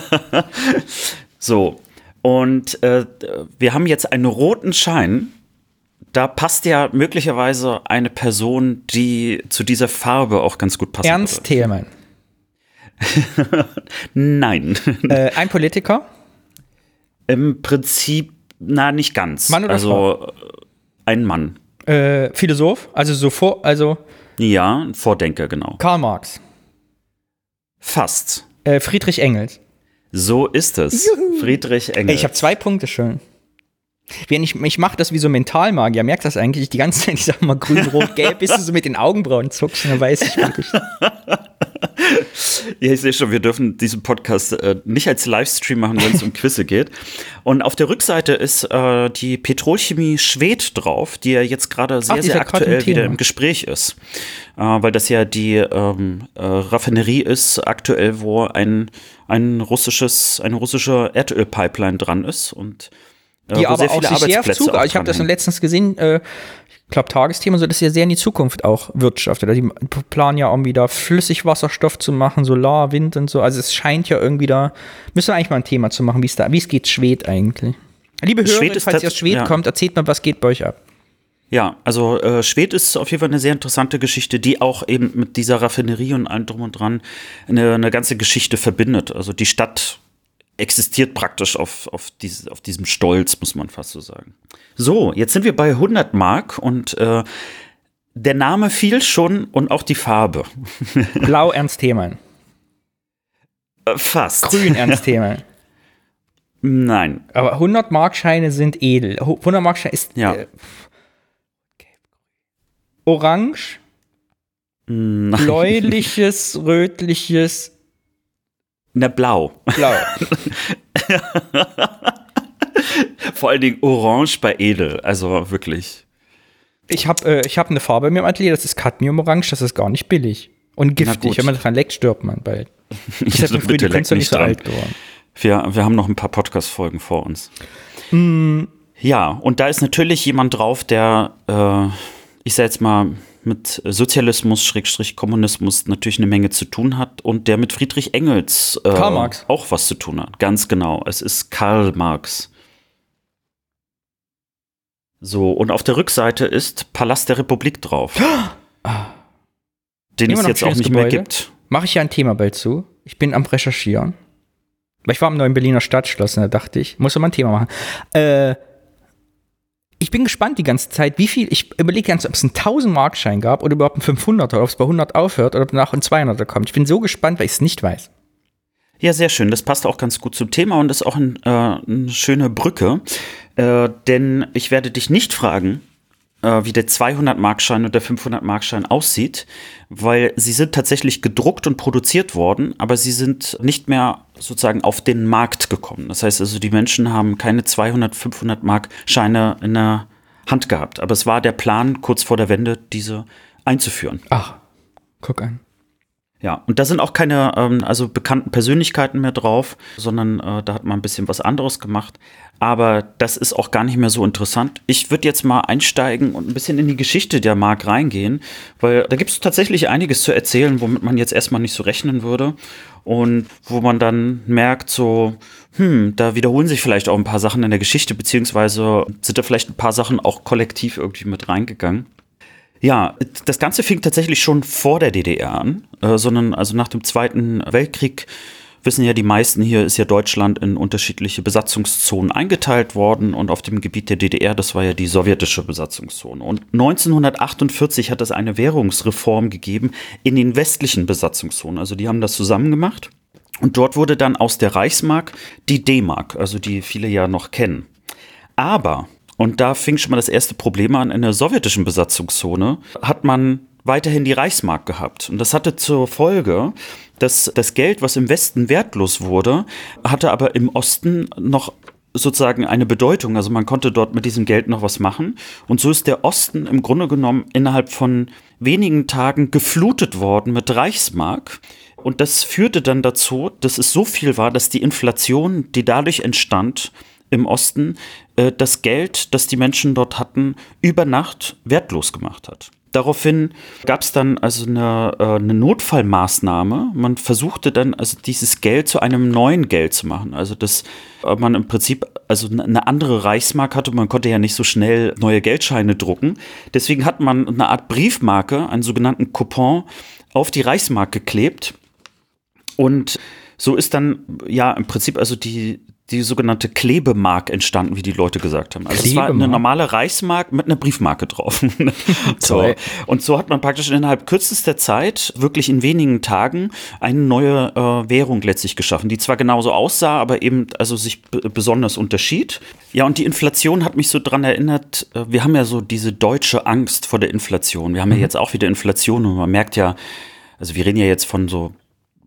So, und wir haben jetzt einen roten Schein. Da passt ja möglicherweise eine Person, die zu dieser Farbe auch ganz gut passt. Ernst Thälmann. Nein. Ein Politiker? Im Prinzip, nicht ganz. Mann oder Frau? Ein Mann. Philosoph? Ja, ein Vordenker, genau. Karl Marx. Fast. Friedrich Engels. So ist es. Juhu. Friedrich Engels. Ich habe 2 Punkte schon. Ich mache das wie so Mentalmagier. Merkt das eigentlich die ganze Zeit? Ich sag mal grün, rot, gelb, bis du so mit den Augenbrauen zuckst und dann weiß ich wirklich. Ja, ich sehe schon, wir dürfen diesen Podcast nicht als Livestream machen, wenn es um Quizze geht. Und auf der Rückseite ist die Petrolchemie Schwedt drauf, die ja jetzt gerade sehr aktuell wieder im Gespräch ist. Weil das ja die Raffinerie ist aktuell, wo eine russische Erdölpipeline dran ist und die wo aber sehr viele auch sich Arbeitsplätze sehr ich habe das letztens gesehen, ich glaube Tagesthema, so dass ja sehr in die Zukunft auch wirtschaftet. Die planen ja auch wieder Flüssigwasserstoff zu machen, Solar, Wind und so. Also es scheint ja irgendwie da, müssen wir eigentlich mal ein Thema zu machen, wie es geht Schwed eigentlich. Liebe Hörer, falls ihr aus Schwed kommt, erzählt mal, was geht bei euch ab. Ja, also Schwedt ist auf jeden Fall eine sehr interessante Geschichte, die auch eben mit dieser Raffinerie und allem drum und dran eine ganze Geschichte verbindet. Also die Stadt existiert praktisch auf diesem Stolz, muss man fast so sagen. So, jetzt sind wir bei 100 Mark und der Name fiel schon und auch die Farbe. Blau Ernst Thälmann. Fast. Grün Ernst Thälmann. Nein. Aber 100 Markscheine sind edel. 100 Markscheine ist orange, bläuliches, rötliches. Blau. Blau. Vor allen Dingen orange bei edel, also wirklich. Ich hab eine Farbe in meinem Atelier, das ist Cadmium-Orange, das ist gar nicht billig. Und giftig, wenn man dran leckt, stirbt man bald. Ich bin früh, die Künstler nicht so alt geworden. Wir haben noch ein paar Podcast-Folgen vor uns. Ja, und da ist natürlich jemand drauf, der, ich sag jetzt mal, mit Sozialismus, Schrägstrich Kommunismus natürlich eine Menge zu tun hat und der mit Friedrich Engels Karl Marx auch was zu tun hat. Ganz genau, es ist Karl Marx. So, und auf der Rückseite ist Palast der Republik drauf. Den es jetzt auch nicht mehr gibt. Mache ich ja ein Thema bald zu. Ich bin am Recherchieren. Weil ich war am neuen Berliner Stadtschloss und da dachte ich, muss doch mal ein Thema machen. Ich bin gespannt die ganze Zeit, wie viel, ich überlege ganz, ob es einen 1000-Mark-Schein gab oder überhaupt einen 500er, ob es bei 100 aufhört oder ob danach ein 200er kommt. Ich bin so gespannt, weil ich es nicht weiß. Ja, sehr schön. Das passt auch ganz gut zum Thema und ist auch eine schöne Brücke. Denn ich werde dich nicht fragen, wie der 200-Markschein und der 500-Markschein aussieht, weil sie sind tatsächlich gedruckt und produziert worden, aber sie sind nicht mehr sozusagen auf den Markt gekommen. Das heißt also, die Menschen haben keine 200, 500-Mark-Scheine in der Hand gehabt. Aber es war der Plan, kurz vor der Wende, diese einzuführen. Ach, guck an. Ja, und da sind auch keine bekannten Persönlichkeiten mehr drauf, sondern da hat man ein bisschen was anderes gemacht. Aber das ist auch gar nicht mehr so interessant. Ich würde jetzt mal einsteigen und ein bisschen in die Geschichte der Mark reingehen, weil da gibt es tatsächlich einiges zu erzählen, womit man jetzt erstmal nicht so rechnen würde. Und wo man dann merkt, so, da wiederholen sich vielleicht auch ein paar Sachen in der Geschichte, beziehungsweise sind da vielleicht ein paar Sachen auch kollektiv irgendwie mit reingegangen. Ja, das Ganze fing tatsächlich schon vor der DDR an, sondern also nach dem Zweiten Weltkrieg, wissen ja die meisten, hier ist ja Deutschland in unterschiedliche Besatzungszonen eingeteilt worden und auf dem Gebiet der DDR, das war ja die sowjetische Besatzungszone. Und 1948 hat es eine Währungsreform gegeben in den westlichen Besatzungszonen, also die haben das zusammen gemacht und dort wurde dann aus der Reichsmark die D-Mark, also die viele ja noch kennen. Aber und da fing schon mal das erste Problem an. In der sowjetischen Besatzungszone hat man weiterhin die Reichsmark gehabt. Und das hatte zur Folge, dass das Geld, was im Westen wertlos wurde, hatte aber im Osten noch sozusagen eine Bedeutung. Also man konnte dort mit diesem Geld noch was machen. Und so ist der Osten im Grunde genommen innerhalb von wenigen Tagen geflutet worden mit Reichsmark. Und das führte dann dazu, dass es so viel war, dass die Inflation, die dadurch entstand, im Osten das Geld, das die Menschen dort hatten, über Nacht wertlos gemacht hat. Daraufhin gab es dann also eine Notfallmaßnahme. Man versuchte dann also dieses Geld zu einem neuen Geld zu machen. Also dass man im Prinzip also eine andere Reichsmark hatte. Man konnte ja nicht so schnell neue Geldscheine drucken. Deswegen hat man eine Art Briefmarke, einen sogenannten Coupon, auf die Reichsmark geklebt. Und so ist dann ja im Prinzip also die sogenannte Klebemark entstanden, wie die Leute gesagt haben. Also es war eine normale Reichsmark mit einer Briefmarke drauf. So. Und so hat man praktisch innerhalb kürzester Zeit, wirklich in wenigen Tagen, eine neue Währung letztlich geschaffen, die zwar genauso aussah, aber eben also sich besonders unterschied. Ja, und die Inflation hat mich so dran erinnert, wir haben ja so diese deutsche Angst vor der Inflation. Wir haben ja jetzt auch wieder Inflation und man merkt ja, also wir reden ja jetzt von so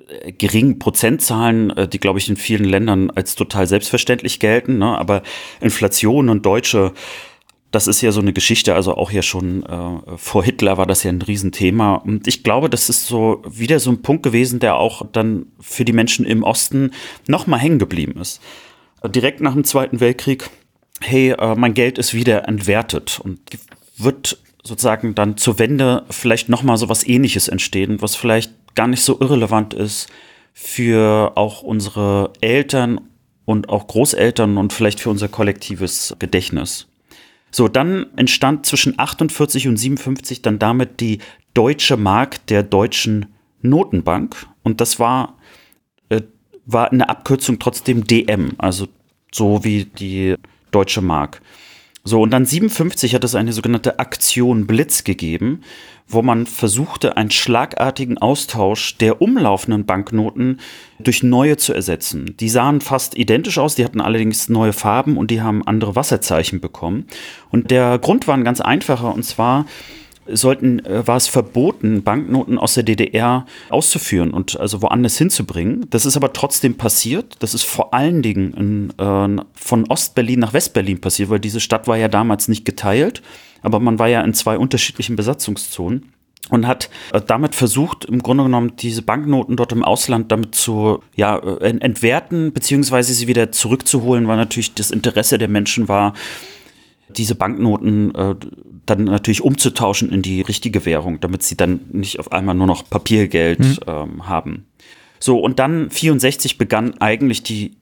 geringen Prozentzahlen, die, glaube ich, in vielen Ländern als total selbstverständlich gelten, ne? Aber Inflation und Deutsche, das ist ja so eine Geschichte, also auch ja schon vor Hitler war das ja ein Riesenthema. Und ich glaube, das ist so wieder so ein Punkt gewesen, der auch dann für die Menschen im Osten noch mal hängen geblieben ist. Direkt nach dem Zweiten Weltkrieg, hey, mein Geld ist wieder entwertet und wird sozusagen dann zur Wende vielleicht noch mal so was Ähnliches entstehen, was vielleicht gar nicht so irrelevant ist für auch unsere Eltern und auch Großeltern und vielleicht für unser kollektives Gedächtnis. So, dann entstand zwischen 48 und 57 dann damit die Deutsche Mark der Deutschen Notenbank. Und das war eine Abkürzung trotzdem DM, also so wie die Deutsche Mark. So, und dann 57 hat es eine sogenannte Aktion Blitz gegeben, wo man versuchte, einen schlagartigen Austausch der umlaufenden Banknoten durch neue zu ersetzen. Die sahen fast identisch aus, die hatten allerdings neue Farben und die haben andere Wasserzeichen bekommen. Und der Grund war ein ganz einfacher, und zwar war es verboten, Banknoten aus der DDR auszuführen und also woanders hinzubringen. Das ist aber trotzdem passiert. Das ist vor allen Dingen von Ostberlin nach Westberlin passiert, weil diese Stadt war ja damals nicht geteilt, aber man war ja in 2 unterschiedlichen Besatzungszonen und hat damit versucht, im Grunde genommen diese Banknoten dort im Ausland damit zu entwerten, beziehungsweise sie wieder zurückzuholen, weil natürlich das Interesse der Menschen war, diese Banknoten dann natürlich umzutauschen in die richtige Währung, damit sie dann nicht auf einmal nur noch Papiergeld haben. So, und dann 64 begann dann eigentlich die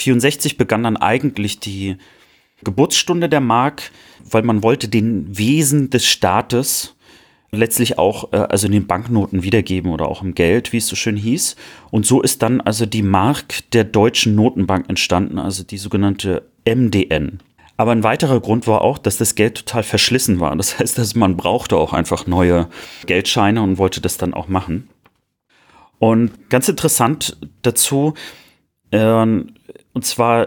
Geburtsstunde der Mark, weil man wollte den Wesen des Staates letztlich auch also in den Banknoten wiedergeben oder auch im Geld, wie es so schön hieß. Und so ist dann also die Mark der Deutschen Notenbank entstanden, also die sogenannte MDN. Aber ein weiterer Grund war auch, dass das Geld total verschlissen war. Das heißt, also man brauchte auch einfach neue Geldscheine und wollte das dann auch machen. Und ganz interessant dazu, und zwar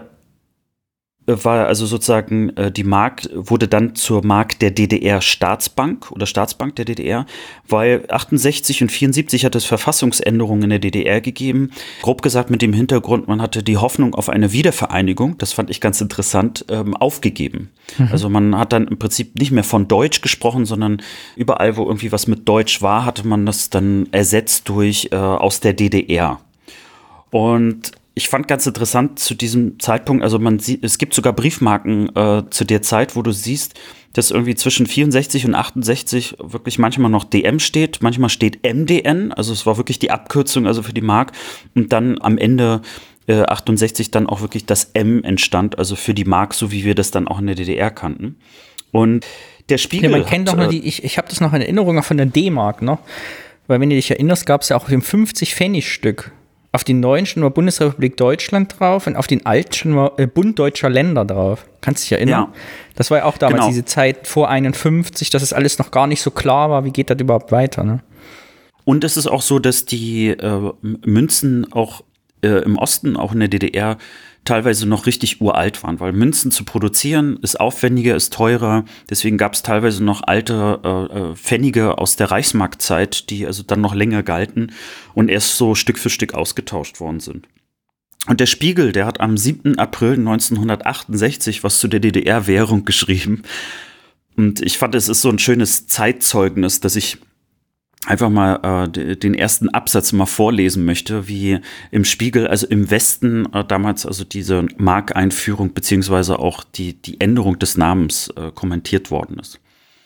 war also sozusagen die Mark wurde dann zur Mark der DDR Staatsbank oder Staatsbank der DDR, weil 68 und 74 hat es Verfassungsänderungen in der DDR gegeben. Grob gesagt mit dem Hintergrund, man hatte die Hoffnung auf eine Wiedervereinigung, das fand ich ganz interessant, aufgegeben. Also man hat dann im Prinzip nicht mehr von Deutsch gesprochen, sondern überall, wo irgendwie was mit Deutsch war, hatte man das dann ersetzt durch aus der DDR. Und ich fand ganz interessant zu diesem Zeitpunkt, also es gibt sogar Briefmarken zu der Zeit, wo du siehst, dass irgendwie zwischen 64 und 68 wirklich manchmal noch DM steht, manchmal steht MDN, also es war wirklich die Abkürzung also für die Mark, und dann am Ende 68 dann auch wirklich das M entstand, also für die Mark, so wie wir das dann auch in der DDR kannten. Und der Spiegel man kennt doch noch ich habe das noch in Erinnerung von der D-Mark, ne? Weil wenn du dich erinnerst, gab es ja auch im 50-Pfennig-Stück auf den neuen schon war Bundesrepublik Deutschland drauf und auf den alten schon war Bund deutscher Länder drauf. Kannst du dich erinnern? Ja. Das war ja auch damals diese Zeit vor 51, dass es alles noch gar nicht so klar war, wie geht das überhaupt weiter, ne? Und es ist auch so, dass die Münzen auch im Osten, auch in der DDR, teilweise noch richtig uralt waren, weil Münzen zu produzieren ist aufwendiger, ist teurer. Deswegen gab es teilweise noch alte Pfennige aus der Reichsmarktzeit, die also dann noch länger galten und erst so Stück für Stück ausgetauscht worden sind. Und der Spiegel, der hat am 7. April 1968 was zu der DDR-Währung geschrieben. Und ich fand, es ist so ein schönes Zeitzeugnis, dass ich einfach mal den ersten Absatz mal vorlesen möchte, wie im Spiegel, also im Westen damals also diese Markeinführung beziehungsweise auch die Änderung des Namens kommentiert worden ist.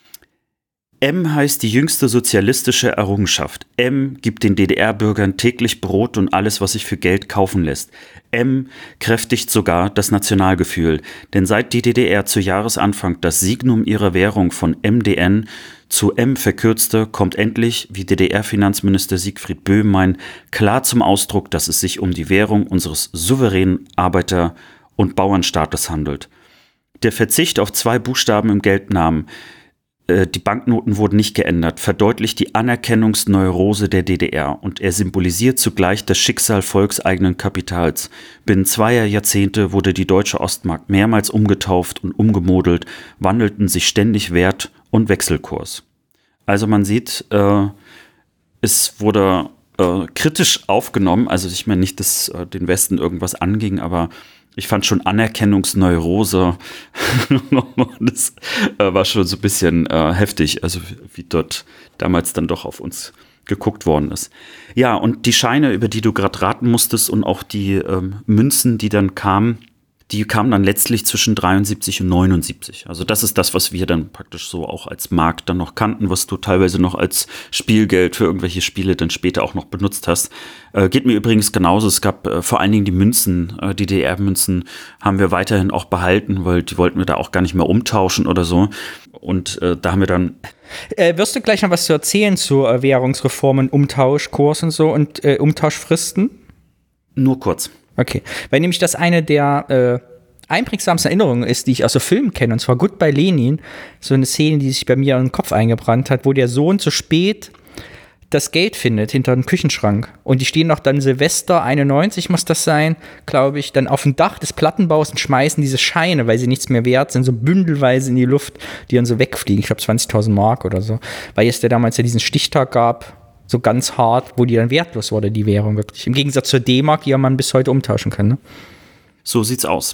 M heißt die jüngste sozialistische Errungenschaft. M gibt den DDR-Bürgern täglich Brot und alles, was sich für Geld kaufen lässt. M kräftigt sogar das Nationalgefühl, denn seit die DDR zu Jahresanfang das Signum ihrer Währung von MDN zu M verkürzte, kommt endlich, wie DDR-Finanzminister Siegfried Böhm meint, klar zum Ausdruck, dass es sich um die Währung unseres souveränen Arbeiter- und Bauernstaates handelt. Der Verzicht auf 2 Buchstaben im Geldnamen, die Banknoten wurden nicht geändert, verdeutlicht die Anerkennungsneurose der DDR und er symbolisiert zugleich das Schicksal volkseigenen Kapitals. Binnen 2 Jahrzehnte wurde die deutsche Ostmark mehrmals umgetauft und umgemodelt, wandelten sich ständig Wert und Wechselkurs. Also man sieht, es wurde kritisch aufgenommen. Also ich meine nicht, dass den Westen irgendwas anging, aber ich fand schon Anerkennungsneurose, das war schon so ein bisschen heftig, also wie dort damals dann doch auf uns geguckt worden ist. Ja, und die Scheine, über die du gerade raten musstest und auch die Münzen, die dann kamen, die kamen dann letztlich zwischen 73 und 79. Also das ist das, was wir dann praktisch so auch als Markt dann noch kannten, was du teilweise noch als Spielgeld für irgendwelche Spiele dann später auch noch benutzt hast. Geht mir übrigens genauso. Es gab vor allen Dingen die Münzen, die DDR-Münzen haben wir weiterhin auch behalten, weil die wollten wir da auch gar nicht mehr umtauschen oder so. Und da haben wir dann wirst du gleich noch was zu erzählen zu Währungsreformen, Umtauschkurs und so und Umtauschfristen? Nur kurz. Okay, weil nämlich das eine der einprägsamsten Erinnerungen ist, die ich aus so Filmen kenne, und zwar Goodbye Lenin, so eine Szene, die sich bei mir in den Kopf eingebrannt hat, wo der Sohn zu spät das Geld findet hinter dem Küchenschrank und die stehen noch dann Silvester 91 muss das sein, glaube ich, dann auf dem Dach des Plattenbaus und schmeißen diese Scheine, weil sie nichts mehr wert sind, so bündelweise in die Luft, die dann so wegfliegen, ich glaube 20.000 Mark oder so, weil es damals ja diesen Stichtag gab, so ganz hart, wo die dann wertlos wurde, die Währung wirklich. Im Gegensatz zur D-Mark, die ja man bis heute umtauschen kann, ne? So sieht's aus.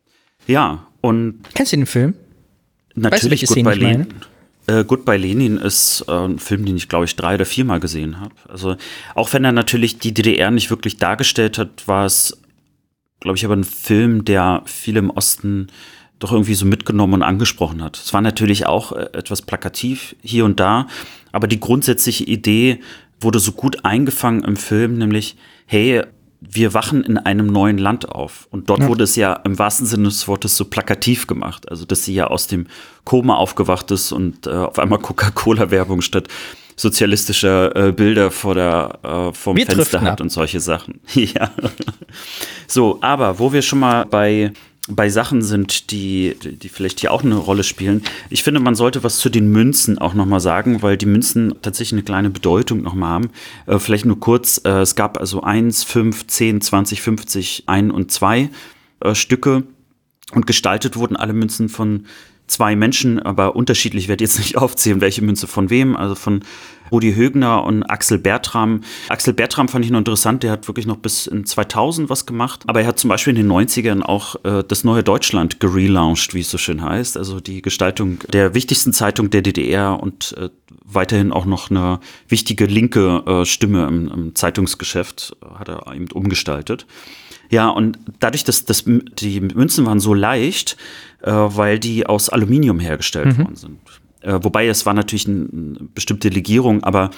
Ja, und kennst du den Film? Natürlich, weißt du, Goodbye Lenin. Goodbye Lenin ist ein Film, den ich, glaube ich, 3 oder 4 Mal gesehen habe. Also auch wenn er natürlich die DDR nicht wirklich dargestellt hat, war es, glaube ich, aber ein Film, der viele im Osten doch irgendwie so mitgenommen und angesprochen hat. Es war natürlich auch etwas plakativ hier und da, aber die grundsätzliche Idee wurde so gut eingefangen im Film, nämlich, hey, wir wachen in einem neuen Land auf. Und dort wurde es ja im wahrsten Sinne des Wortes so plakativ gemacht. Also, dass sie ja aus dem Koma aufgewacht ist und auf einmal Coca-Cola-Werbung statt sozialistischer Bilder vom Fenster hat und solche Sachen. Ja. So, aber wo wir schon mal bei Sachen sind, die vielleicht hier auch eine Rolle spielen. Ich finde, man sollte was zu den Münzen auch nochmal sagen, weil die Münzen tatsächlich eine kleine Bedeutung nochmal haben. Vielleicht nur kurz, es gab also 1, 5, 10, 20, 50, 1 und 2 Stücke und gestaltet wurden alle Münzen von 2 Menschen, aber unterschiedlich, ich werde jetzt nicht aufzählen, welche Münze von wem, also von Rudi Högner und Axel Bertram. Axel Bertram fand ich noch interessant, der hat wirklich noch bis in 2000 was gemacht, aber er hat zum Beispiel in den 90ern auch das neue Deutschland gelauncht, wie es so schön heißt, also die Gestaltung der wichtigsten Zeitung der DDR und weiterhin auch noch eine wichtige linke Stimme im Zeitungsgeschäft hat er eben umgestaltet. Ja, und dadurch, dass die Münzen waren so leicht, weil die aus Aluminium hergestellt worden sind. Wobei es war natürlich eine bestimmte Legierung, aber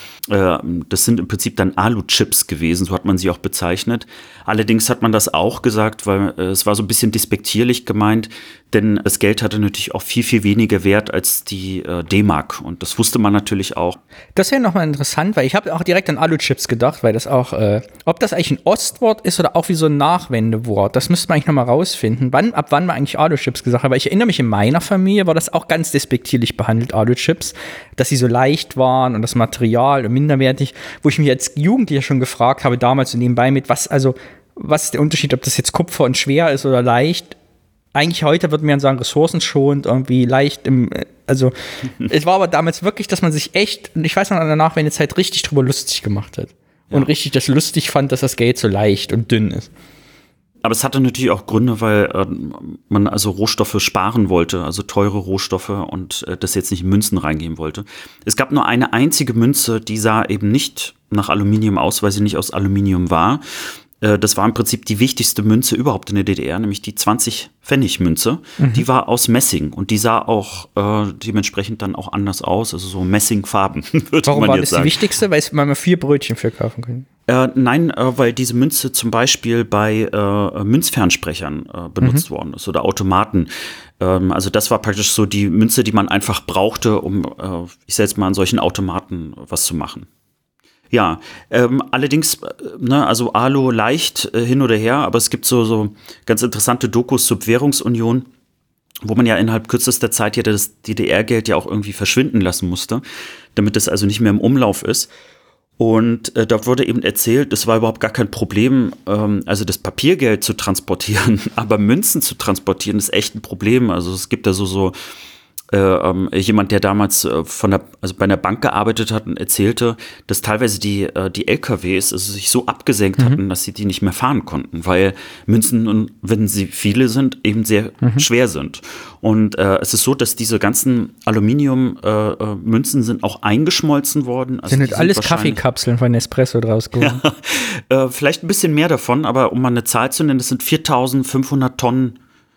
das sind im Prinzip dann Alu-Chips gewesen, so hat man sie auch bezeichnet. Allerdings hat man das auch gesagt, weil es war so ein bisschen despektierlich gemeint, denn das Geld hatte natürlich auch viel, viel weniger Wert als die D-Mark und das wusste man natürlich auch. Das wäre nochmal interessant, weil ich habe auch direkt an Alu-Chips gedacht, weil das auch, ob das eigentlich ein Ostwort ist oder auch wie so ein Nachwendewort, das müsste man eigentlich nochmal rausfinden. Ab wann man eigentlich Alu-Chips gesagt hat, weil ich erinnere mich, in meiner Familie war das auch ganz despektierlich behandelt, Alu-Chips, dass sie so leicht waren und das Material und minderwertig, wo ich mich als Jugendlicher schon gefragt habe, damals so nebenbei mit, was ist der Unterschied, ob das jetzt Kupfer und schwer ist oder leicht? Eigentlich heute würde man sagen, ressourcenschonend, irgendwie leicht also es war aber damals wirklich, dass man sich echt, ich weiß noch, an der Nachwendezeit richtig drüber lustig gemacht hat. Ja. Und richtig das lustig fand, dass das Geld so leicht und dünn ist. Aber es hatte natürlich auch Gründe, weil man also Rohstoffe sparen wollte, also teure Rohstoffe und das jetzt nicht in Münzen reingeben wollte. Es gab nur eine einzige Münze, die sah eben nicht nach Aluminium aus, weil sie nicht aus Aluminium war. Das war im Prinzip die wichtigste Münze überhaupt in der DDR, nämlich die 20-Pfennig-Münze. Die war aus Messing und die sah auch dementsprechend dann auch anders aus, also so Messingfarben, würde man jetzt sagen. Warum war das die wichtigste? Weil man 4 Brötchen für kaufen kann. Nein, weil diese Münze zum Beispiel bei Münzfernsprechern benutzt worden ist oder Automaten. Also das war praktisch so die Münze, die man einfach brauchte, um, ich sag jetzt mal, an solchen Automaten was zu machen. Ja, allerdings, also Alu leicht hin oder her, aber es gibt so ganz interessante Dokus zur Währungsunion, wo man ja innerhalb kürzester Zeit ja das DDR-Geld ja auch irgendwie verschwinden lassen musste, damit es also nicht mehr im Umlauf ist. Und da wurde eben erzählt, es war überhaupt gar kein Problem, also das Papiergeld zu transportieren, aber Münzen zu transportieren ist echt ein Problem. Also es gibt da so jemand, der damals bei einer Bank gearbeitet hat und erzählte, dass teilweise die LKWs also sich so abgesenkt hatten, dass sie die nicht mehr fahren konnten, weil Münzen, wenn sie viele sind, eben sehr schwer sind. Und es ist so, dass diese ganzen Aluminium-Münzen sind auch eingeschmolzen worden. Also sind alles Kaffeekapseln von Nespresso draus geworden? Ja, vielleicht ein bisschen mehr davon, aber um mal eine Zahl zu nennen, das sind 4.500 Tonnen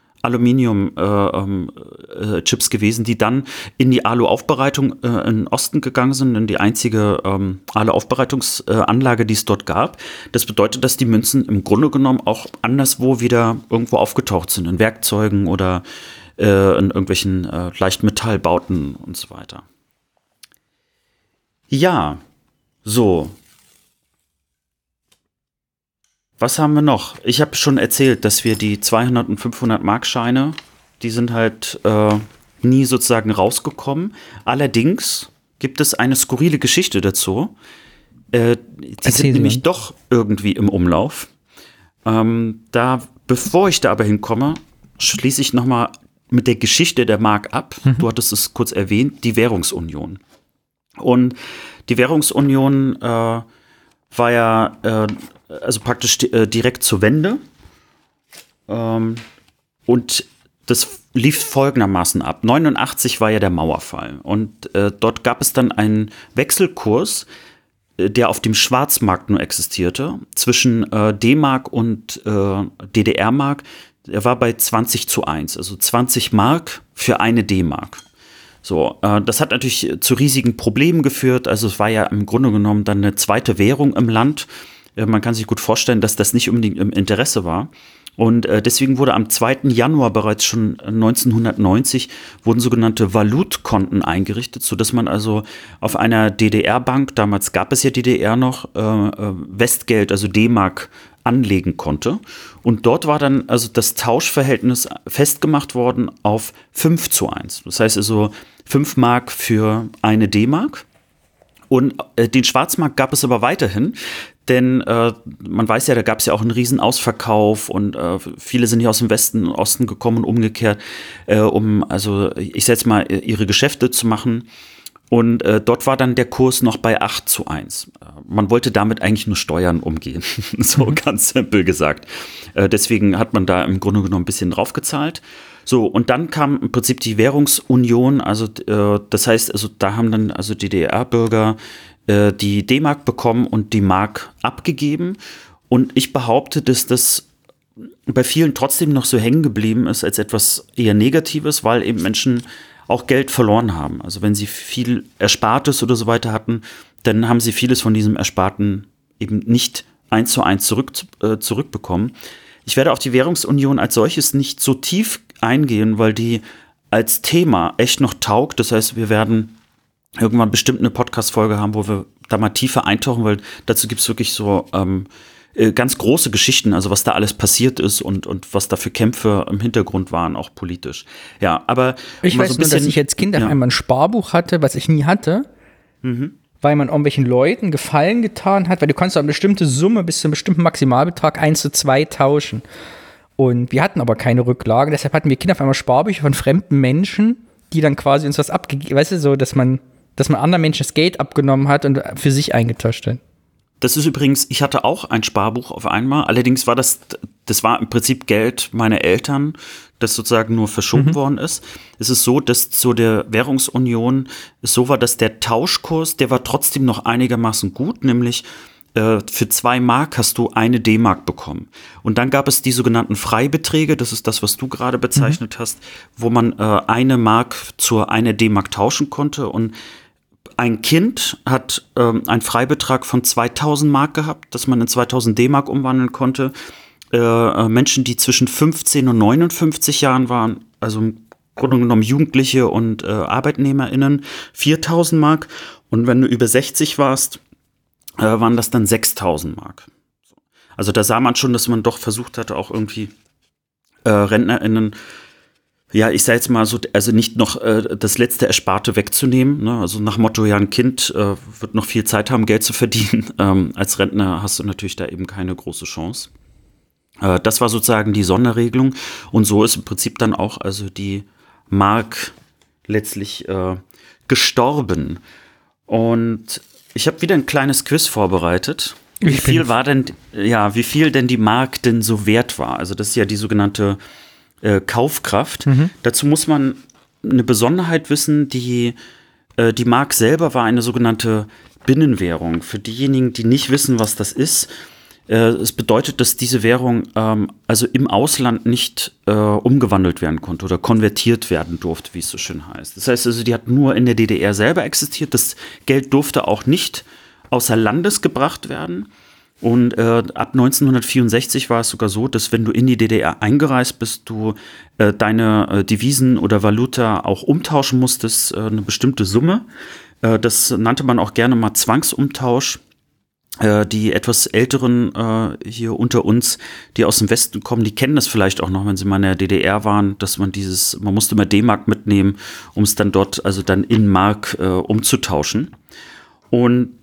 Aluminium-Chips gewesen, die dann in die Alu-Aufbereitung in den Osten gegangen sind, in die einzige Alu-Aufbereitungsanlage, die es dort gab. Das bedeutet, dass die Münzen im Grunde genommen auch anderswo wieder irgendwo aufgetaucht sind, in Werkzeugen oder in irgendwelchen Leichtmetallbauten und so weiter. Ja, so. Was haben wir noch? Ich habe schon erzählt, dass wir die 200 und 500 Markscheine, die sind halt nie sozusagen rausgekommen. Allerdings gibt es eine skurrile Geschichte dazu. Die sind nämlich doch irgendwie im Umlauf. Bevor ich da aber hinkomme, schließe ich noch mal mit der Geschichte der Mark ab. Du hattest es kurz erwähnt, die Währungsunion. Und die Währungsunion war ja also praktisch direkt zur Wende. Und das lief folgendermaßen ab. 89 war ja der Mauerfall. Und dort gab es dann einen Wechselkurs, der auf dem Schwarzmarkt nur existierte, zwischen D-Mark und DDR-Mark. Er war bei 20:1, also 20 Mark für eine D-Mark. So, das hat natürlich zu riesigen Problemen geführt. Also es war ja im Grunde genommen dann eine zweite Währung im Land. Man kann sich gut vorstellen, dass das nicht unbedingt im Interesse war. Und deswegen wurde am 2. Januar bereits schon 1990 wurden sogenannte Valutkonten eingerichtet, sodass man also auf einer DDR-Bank, damals gab es ja DDR noch, Westgeld, also D-Mark, anlegen konnte. Und dort war dann also das Tauschverhältnis festgemacht worden auf 5:1. Das heißt also 5 Mark für eine D-Mark. Und den Schwarzmarkt gab es aber weiterhin, denn man weiß ja, da gab es ja auch einen riesen Ausverkauf und viele sind hier aus dem Westen und Osten gekommen und umgekehrt, um, also ich sag jetzt mal, ihre Geschäfte zu machen. Und dort war dann der Kurs noch bei 8:1. Man wollte damit eigentlich nur Steuern umgehen, so ganz simpel gesagt. Deswegen hat man da im Grunde genommen ein bisschen draufgezahlt. So, und dann kam im Prinzip die Währungsunion, also das heißt, also da haben dann also die DDR-Bürger die D-Mark bekommen und die Mark abgegeben. Und ich behaupte, dass das bei vielen trotzdem noch so hängen geblieben ist als etwas eher Negatives, weil eben Menschen auch Geld verloren haben. Also wenn sie viel Erspartes oder so weiter hatten, dann haben sie vieles von diesem Ersparten eben nicht 1:1 zurückbekommen. Ich werde auf die Währungsunion als solches nicht so tief eingehen, weil die als Thema echt noch taugt. Das heißt, wir werden irgendwann bestimmt eine Podcast-Folge haben, wo wir da mal tiefer eintauchen, weil dazu gibt es wirklich so ganz große Geschichten, also was da alles passiert ist und was da für Kämpfe im Hintergrund waren, auch politisch. Ja, aber ich weiß so nur, dass ich als Kind einmal ein Sparbuch hatte, was ich nie hatte, weil man irgendwelchen Leuten Gefallen getan hat, weil du kannst eine bestimmte Summe bis zu einem bestimmten Maximalbetrag 1:2 tauschen. Und wir hatten aber keine Rücklage, deshalb hatten wir Kinder auf einmal Sparbücher von fremden Menschen, die dann quasi uns was abgegeben, weißt du, so, dass man anderen Menschen das Geld abgenommen hat und für sich eingetascht hat. Das ist übrigens, ich hatte auch ein Sparbuch auf einmal, allerdings war das war im Prinzip Geld meiner Eltern, das sozusagen nur verschoben worden ist. Es ist so, dass zu der Währungsunion es so war, dass der Tauschkurs, der war trotzdem noch einigermaßen gut, nämlich für 2 Mark hast du eine D-Mark bekommen. Und dann gab es die sogenannten Freibeträge, das ist das, was du gerade bezeichnet hast, wo man eine Mark zur eine D-Mark tauschen konnte. Und ein Kind hat einen Freibetrag von 2000 Mark gehabt, das man in 2000 D-Mark umwandeln konnte. Menschen, die zwischen 15 und 59 Jahren waren, also im Grunde genommen Jugendliche und ArbeitnehmerInnen, 4000 Mark. Und wenn du über 60 warst, waren das dann 6.000 Mark. Also da sah man schon, dass man doch versucht hatte, auch irgendwie RentnerInnen, ja, ich sag jetzt mal so, also nicht noch das letzte Ersparte wegzunehmen. Ne? Also nach Motto, ja, ein Kind wird noch viel Zeit haben, Geld zu verdienen. Als Rentner hast du natürlich da eben keine große Chance. Das war sozusagen die Sonderregelung. Und so ist im Prinzip dann auch also die Mark letztlich gestorben. Und ich habe wieder ein kleines Quiz vorbereitet. Wie viel denn die Mark denn so wert war? Also das ist ja die sogenannte Kaufkraft. Dazu muss man eine Besonderheit wissen, die Mark selber war eine sogenannte Binnenwährung. Für diejenigen, die nicht wissen, was das ist, es bedeutet, dass diese Währung also im Ausland nicht umgewandelt werden konnte oder konvertiert werden durfte, wie es so schön heißt. Das heißt also, die hat nur in der DDR selber existiert. Das Geld durfte auch nicht außer Landes gebracht werden. Und ab 1964 war es sogar so, dass wenn du in die DDR eingereist bist, du deine Devisen oder Valuta auch umtauschen musstest, eine bestimmte Summe. Das nannte man auch gerne mal Zwangsumtausch. Die etwas Älteren hier unter uns, die aus dem Westen kommen, die kennen das vielleicht auch noch, wenn sie mal in der DDR waren, dass man man musste immer D-Mark mitnehmen, um es dann dort, also dann in Mark umzutauschen. Und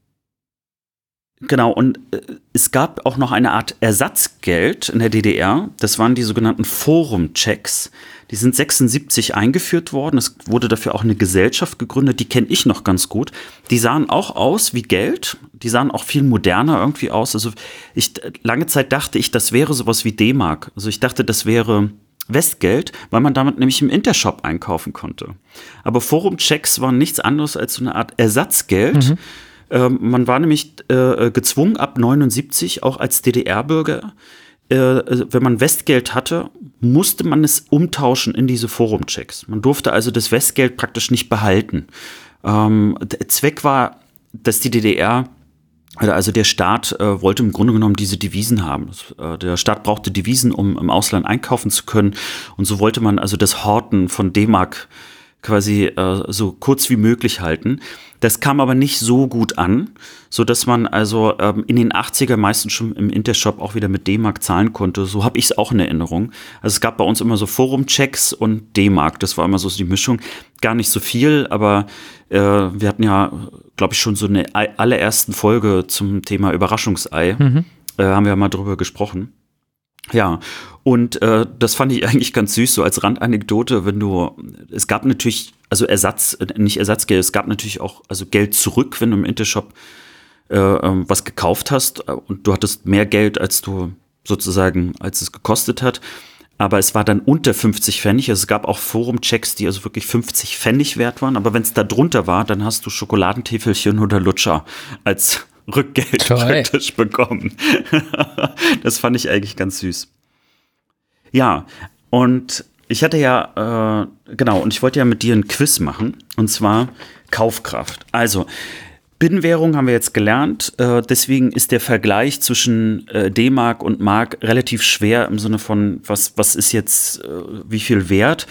genau, und es gab auch noch eine Art Ersatzgeld in der DDR. Das waren die sogenannten Forum-Checks. Die sind 1976 eingeführt worden. Es wurde dafür auch eine Gesellschaft gegründet. Die kenne ich noch ganz gut. Die sahen auch aus wie Geld. Die sahen auch viel moderner irgendwie aus. Also lange Zeit dachte ich, das wäre sowas wie D-Mark. Also ich dachte, das wäre Westgeld, weil man damit nämlich im Intershop einkaufen konnte. Aber Forum-Checks waren nichts anderes als so eine Art Ersatzgeld. Man war nämlich gezwungen, ab 1979 auch als DDR-Bürger, wenn man Westgeld hatte, musste man es umtauschen in diese Forum-Checks. Man durfte also das Westgeld praktisch nicht behalten. Der Zweck war, dass die DDR, also der Staat wollte im Grunde genommen diese Devisen haben. Der Staat brauchte Devisen, um im Ausland einkaufen zu können. Und so wollte man also das Horten von D-Mark quasi so kurz wie möglich halten. Das kam aber nicht so gut an, sodass man also in den 80er meistens schon im Intershop auch wieder mit D-Mark zahlen konnte. So habe ich es auch in Erinnerung. Also es gab bei uns immer so Forum-Checks und D-Mark. Das war immer so die Mischung. Gar nicht so viel, aber wir hatten ja, glaube ich, schon so eine allerersten Folge zum Thema Überraschungsei. Haben wir mal drüber gesprochen. Ja, und das fand ich eigentlich ganz süß, so als Randanekdote, es gab natürlich, also nicht Ersatzgeld, es gab natürlich auch also Geld zurück, wenn du im Intershop was gekauft hast und du hattest mehr Geld, als es gekostet hat. Aber es war dann unter 50 Pfennig. Also es gab auch Forum-Checks, die also wirklich 50 Pfennig wert waren. Aber wenn es da drunter war, dann hast du Schokoladentäfelchen oder Lutscher als Rückgeld praktisch bekommen. Das fand ich eigentlich ganz süß. Ja, und ich hatte ja, und ich wollte ja mit dir ein Quiz machen, und zwar Kaufkraft. Also, Binnenwährung haben wir jetzt gelernt, deswegen ist der Vergleich zwischen D-Mark und Mark relativ schwer im Sinne von, was ist jetzt wie viel wert?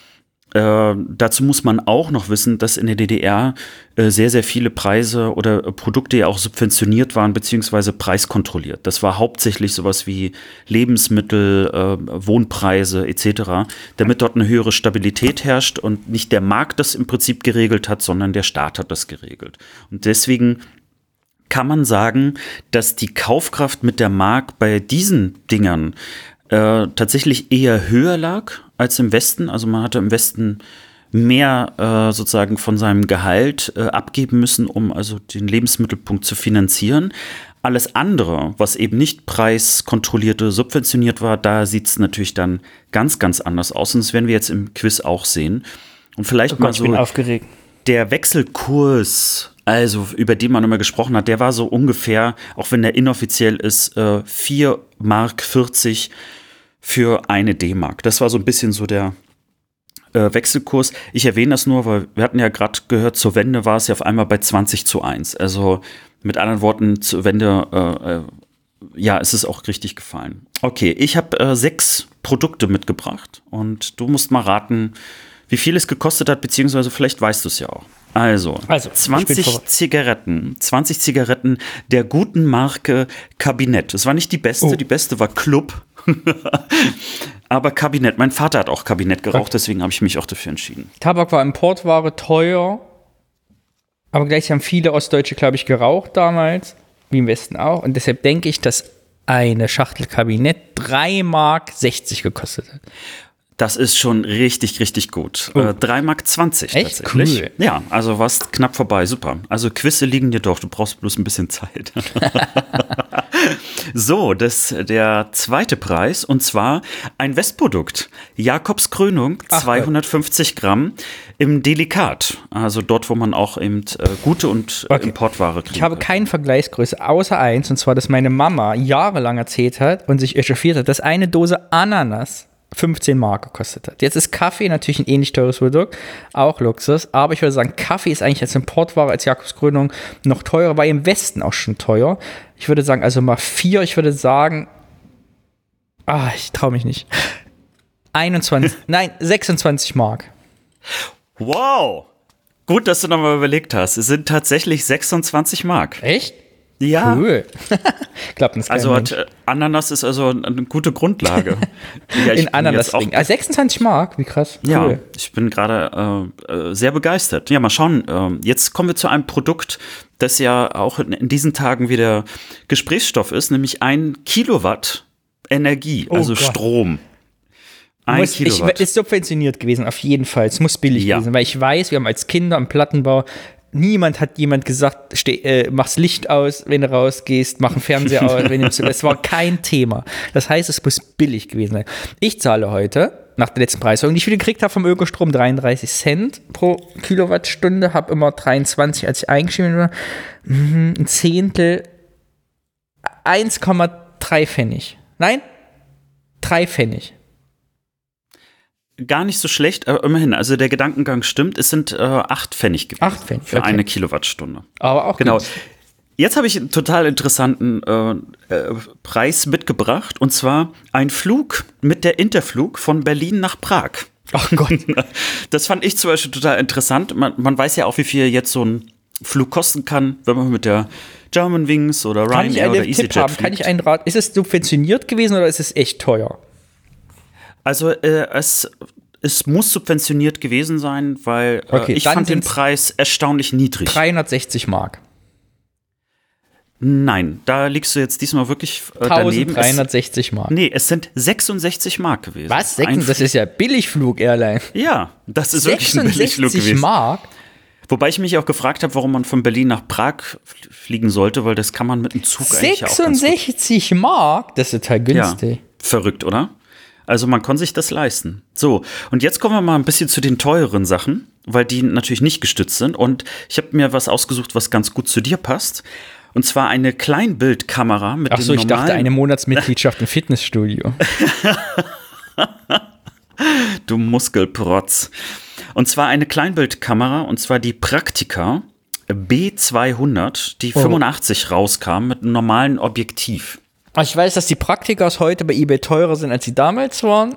Dazu muss man auch noch wissen, dass in der DDR sehr, sehr viele Preise oder Produkte ja auch subventioniert waren, beziehungsweise preiskontrolliert. Das war hauptsächlich sowas wie Lebensmittel, Wohnpreise etc., damit dort eine höhere Stabilität herrscht und nicht der Markt das im Prinzip geregelt hat, sondern der Staat hat das geregelt. Und deswegen kann man sagen, dass die Kaufkraft mit der Mark bei diesen Dingern tatsächlich eher höher lag als im Westen. Also man hatte im Westen mehr sozusagen von seinem Gehalt abgeben müssen, um also den Lebensmittelpunkt zu finanzieren. Alles andere, was eben nicht preiskontrolliert oder subventioniert war, da sieht es natürlich dann ganz, ganz anders aus. Und das werden wir jetzt im Quiz auch sehen. Und vielleicht mal so, ich bin aufgeregt. Der Wechselkurs, also über den man immer gesprochen hat, der war so ungefähr, auch wenn der inoffiziell ist, 4,40 Mark für eine D-Mark. Das war so ein bisschen so der Wechselkurs. Ich erwähne das nur, weil wir hatten ja gerade gehört, zur Wende war es ja auf einmal bei 20:1. Also mit anderen Worten, zur Wende, ist es auch richtig gefallen. Okay, ich habe 6 Produkte mitgebracht und du musst mal raten, wie viel es gekostet hat, beziehungsweise vielleicht weißt du es ja auch. Also 20 Zigaretten der guten Marke Kabinett. Das war nicht die beste, Die beste war Club. Aber Kabinett, mein Vater hat auch Kabinett geraucht, deswegen habe ich mich auch dafür entschieden. Tabak war Importware, teuer, aber gleich haben viele Ostdeutsche, glaube ich, geraucht damals, wie im Westen auch. Und deshalb denke ich, dass eine Schachtel Kabinett 3,60 Mark gekostet hat. Das ist schon richtig, richtig gut. 3,20 Mark Echt? tatsächlich. Cool. Ja, also warst knapp vorbei, super. Also Quizze liegen dir doch, du brauchst bloß ein bisschen Zeit. So, der zweite Preis, und zwar ein Westprodukt. Jakobs Krönung, 250 Gramm im Delikat. Also dort, wo man auch eben gute und Importware kriegt. Ich habe keine Vergleichsgröße, außer eins, und zwar, dass meine Mama jahrelang erzählt hat und sich echauffiert hat, dass eine Dose Ananas 15 Mark gekostet hat. Jetzt ist Kaffee natürlich ein ähnlich teures Produkt, auch Luxus, aber ich würde sagen, Kaffee ist eigentlich als Importware, als Jakobs Krönung noch teurer, war im Westen auch schon teuer. Ich würde sagen, also mal 4, ich würde sagen, ich traue mich nicht. 26 Mark. Wow! Gut, dass du nochmal überlegt hast. Es sind tatsächlich 26 Mark. Echt? Ja. Cool. Klappt das Also Ananas ist also eine gute Grundlage. Ja, in Ananas-Ring. 26 Mark, wie krass. Cool. Ja, ich bin gerade sehr begeistert. Ja, mal schauen. Jetzt kommen wir zu einem Produkt, das ja auch in diesen Tagen wieder Gesprächsstoff ist, nämlich 1 Kilowatt Energie, also Gott. Strom. Kilowatt. Ist subventioniert gewesen, auf jeden Fall. Es muss billig gewesen, weil ich weiß, wir haben als Kinder im Plattenbau, niemand hat jemand gesagt, mach's Licht aus, wenn du rausgehst, mach den Fernseher aus, wenn du es war kein Thema. Das heißt, es muss billig gewesen sein. Ich zahle heute, nach der letzten Preiserhöhung, die ich wieder gekriegt habe vom Ökostrom, 33 Cent pro Kilowattstunde, habe immer 23, als ich eingeschrieben war, ein Zehntel, 1,3 Pfennig. Nein, 3 Pfennig. Gar nicht so schlecht, aber immerhin, also der Gedankengang stimmt, es sind 8 Pfennig gewesen 8 Pfennig, für eine Kilowattstunde. Aber auch genau. gut. Jetzt habe ich einen total interessanten Preis mitgebracht, und zwar ein Flug mit der Interflug von Berlin nach Prag. Ach Gott. Das fand ich zum Beispiel total interessant. Man weiß ja auch, wie viel jetzt so ein Flug kosten kann, wenn man mit der Germanwings oder Ryanair oder EasyJet fliegt. Kann ich einen Rat? Ist es subventioniert gewesen oder ist es echt teuer? Also es muss subventioniert gewesen sein, weil ich fand den Preis erstaunlich niedrig. 360 Mark. Nein, da liegst du jetzt diesmal wirklich daneben. 1360 Mark. Nee, es sind 66 Mark gewesen. Was? Das ist ja Billigflug-Airline. Ja, das ist wirklich ein Billigflug gewesen. 66 Mark? Wobei ich mich auch gefragt habe, warum man von Berlin nach Prag fliegen sollte, weil das kann man mit dem Zug eigentlich auch ganz gut. 66 Mark? Das ist total günstig. Ja, verrückt, oder? Also man kann sich das leisten. So, und jetzt kommen wir mal ein bisschen zu den teureren Sachen, weil die natürlich nicht gestützt sind. Und ich habe mir was ausgesucht, was ganz gut zu dir passt. Und zwar eine Kleinbildkamera mit dem normalen... ich dachte eine Monatsmitgliedschaft im Fitnessstudio. Du Muskelprotz. Und zwar eine Kleinbildkamera, und zwar die Praktica B200, die 85 rauskam mit einem normalen Objektiv. Ich weiß, dass die Praktikas heute bei eBay teurer sind, als sie damals waren.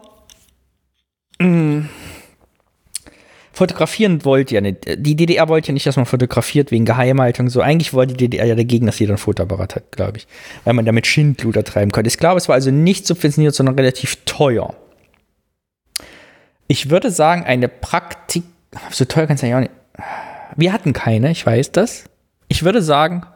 Fotografieren wollte ja nicht. Die DDR wollte ja nicht, dass man fotografiert wegen Geheimhaltung. So, eigentlich wollte die DDR ja dagegen, dass jeder ein Fotoapparat hat, glaube ich. Weil man damit Schindluder treiben konnte. Ich glaube, es war also nicht subventioniert, sondern relativ teuer. Ich würde sagen, eine Praktik... So teuer kann es ja auch nicht... Wir hatten keine, ich weiß das. Ich würde sagen...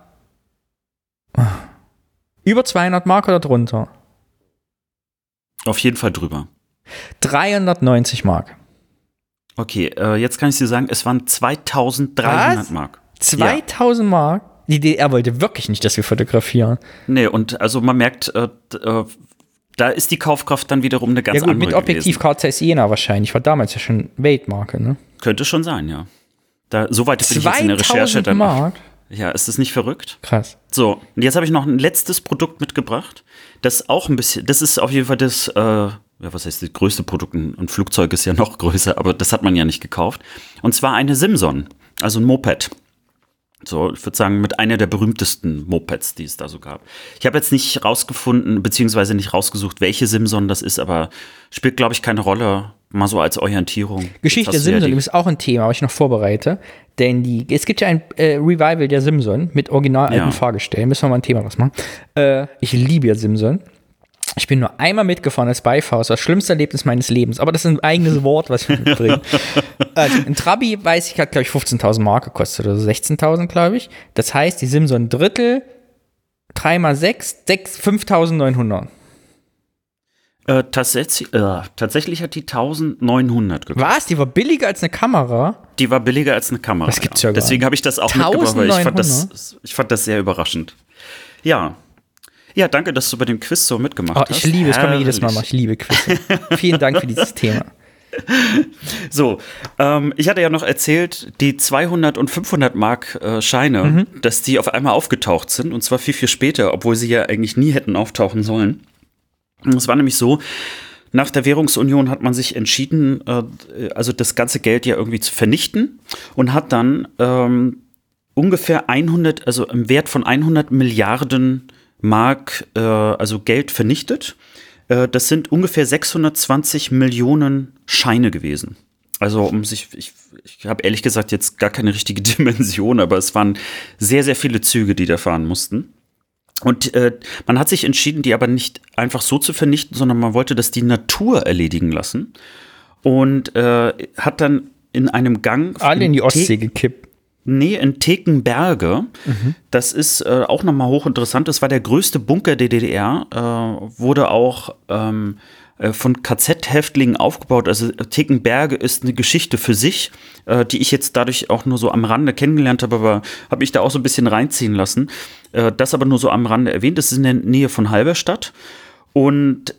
Über 200 Mark oder drunter? Auf jeden Fall drüber. 390 Mark. Okay, jetzt kann ich dir sagen, es waren 2300 Mark. 2000 Mark? Die DDR wollte wirklich nicht, dass wir fotografieren. Nee, und also man merkt, da ist die Kaufkraft dann wiederum eine ganz andere mit Objektiv Carl Zeiss Jena wahrscheinlich. War damals ja schon Weltmarke, ne? Könnte schon sein, ja. Soweit bin ich jetzt in der Recherche. 2000 Mark? Ja, ist das nicht verrückt? Krass. So, und jetzt habe ich noch ein letztes Produkt mitgebracht, das auch ein bisschen, das ist auf jeden Fall das, was heißt das größte Produkt? Ein Flugzeug ist ja noch größer, aber das hat man ja nicht gekauft. Und zwar eine Simson, also ein Moped. So, ich würde sagen, mit einer der berühmtesten Mopeds, die es da so gab. Ich habe jetzt nicht rausgefunden, beziehungsweise nicht rausgesucht, welche Simson das ist, aber spielt, glaube ich, keine Rolle. Mal so als Orientierung. Geschichte der Simson ist auch ein Thema, was ich noch vorbereite. Denn es gibt ja ein Revival der Simson mit original alten Fahrgestellen. Müssen wir mal ein Thema draus machen. Ich liebe ja Simson. Ich bin nur einmal mitgefahren als Beifahrer. Das war das schlimmste Erlebnis meines Lebens. Aber das ist ein eigenes Wort, was ich mitbringe. Also ein Trabi, weiß ich, hat, glaube ich, 15.000 Mark gekostet. Oder 16.000, glaube ich. Das heißt, die Simson Drittel, 3 mal 6, 5.900. Tatsächlich hat die 1.900 gekostet. Was? Die war billiger als eine Kamera? Die war billiger als eine Kamera. Das gibt's ja gar Deswegen habe ich das auch mitgebracht, weil ich fand das sehr überraschend. Ja. Ja, danke, dass du bei dem Quiz so mitgemacht hast. Ich liebe es, kann man jedes Mal machen. Ich liebe Quiz. Vielen Dank für dieses Thema. So, ich hatte ja noch erzählt, die 200 und 500 Mark Scheine, dass die auf einmal aufgetaucht sind und zwar viel, viel später, obwohl sie ja eigentlich nie hätten auftauchen sollen. Es war nämlich so, nach der Währungsunion hat man sich entschieden, also das ganze Geld ja irgendwie zu vernichten und hat dann ungefähr 100, also im Wert von 100 Milliarden Mark, also Geld vernichtet. Das sind ungefähr 620 Millionen Scheine gewesen. Also ich habe ehrlich gesagt jetzt gar keine richtige Dimension, aber es waren sehr, sehr viele Züge, die da fahren mussten. Und man hat sich entschieden, die aber nicht einfach so zu vernichten, sondern man wollte das die Natur erledigen lassen. Und hat dann in einem Gang alle in die Ostsee gekippt. Nee, in Tekenberge. Das ist auch nochmal hochinteressant. Das war der größte Bunker der DDR. Wurde auch von KZ-Häftlingen aufgebaut. Also Tekenberge ist eine Geschichte für sich, die ich jetzt dadurch auch nur so am Rande kennengelernt habe, aber habe ich da auch so ein bisschen reinziehen lassen. Das aber nur so am Rande erwähnt. Das ist in der Nähe von Halberstadt. Und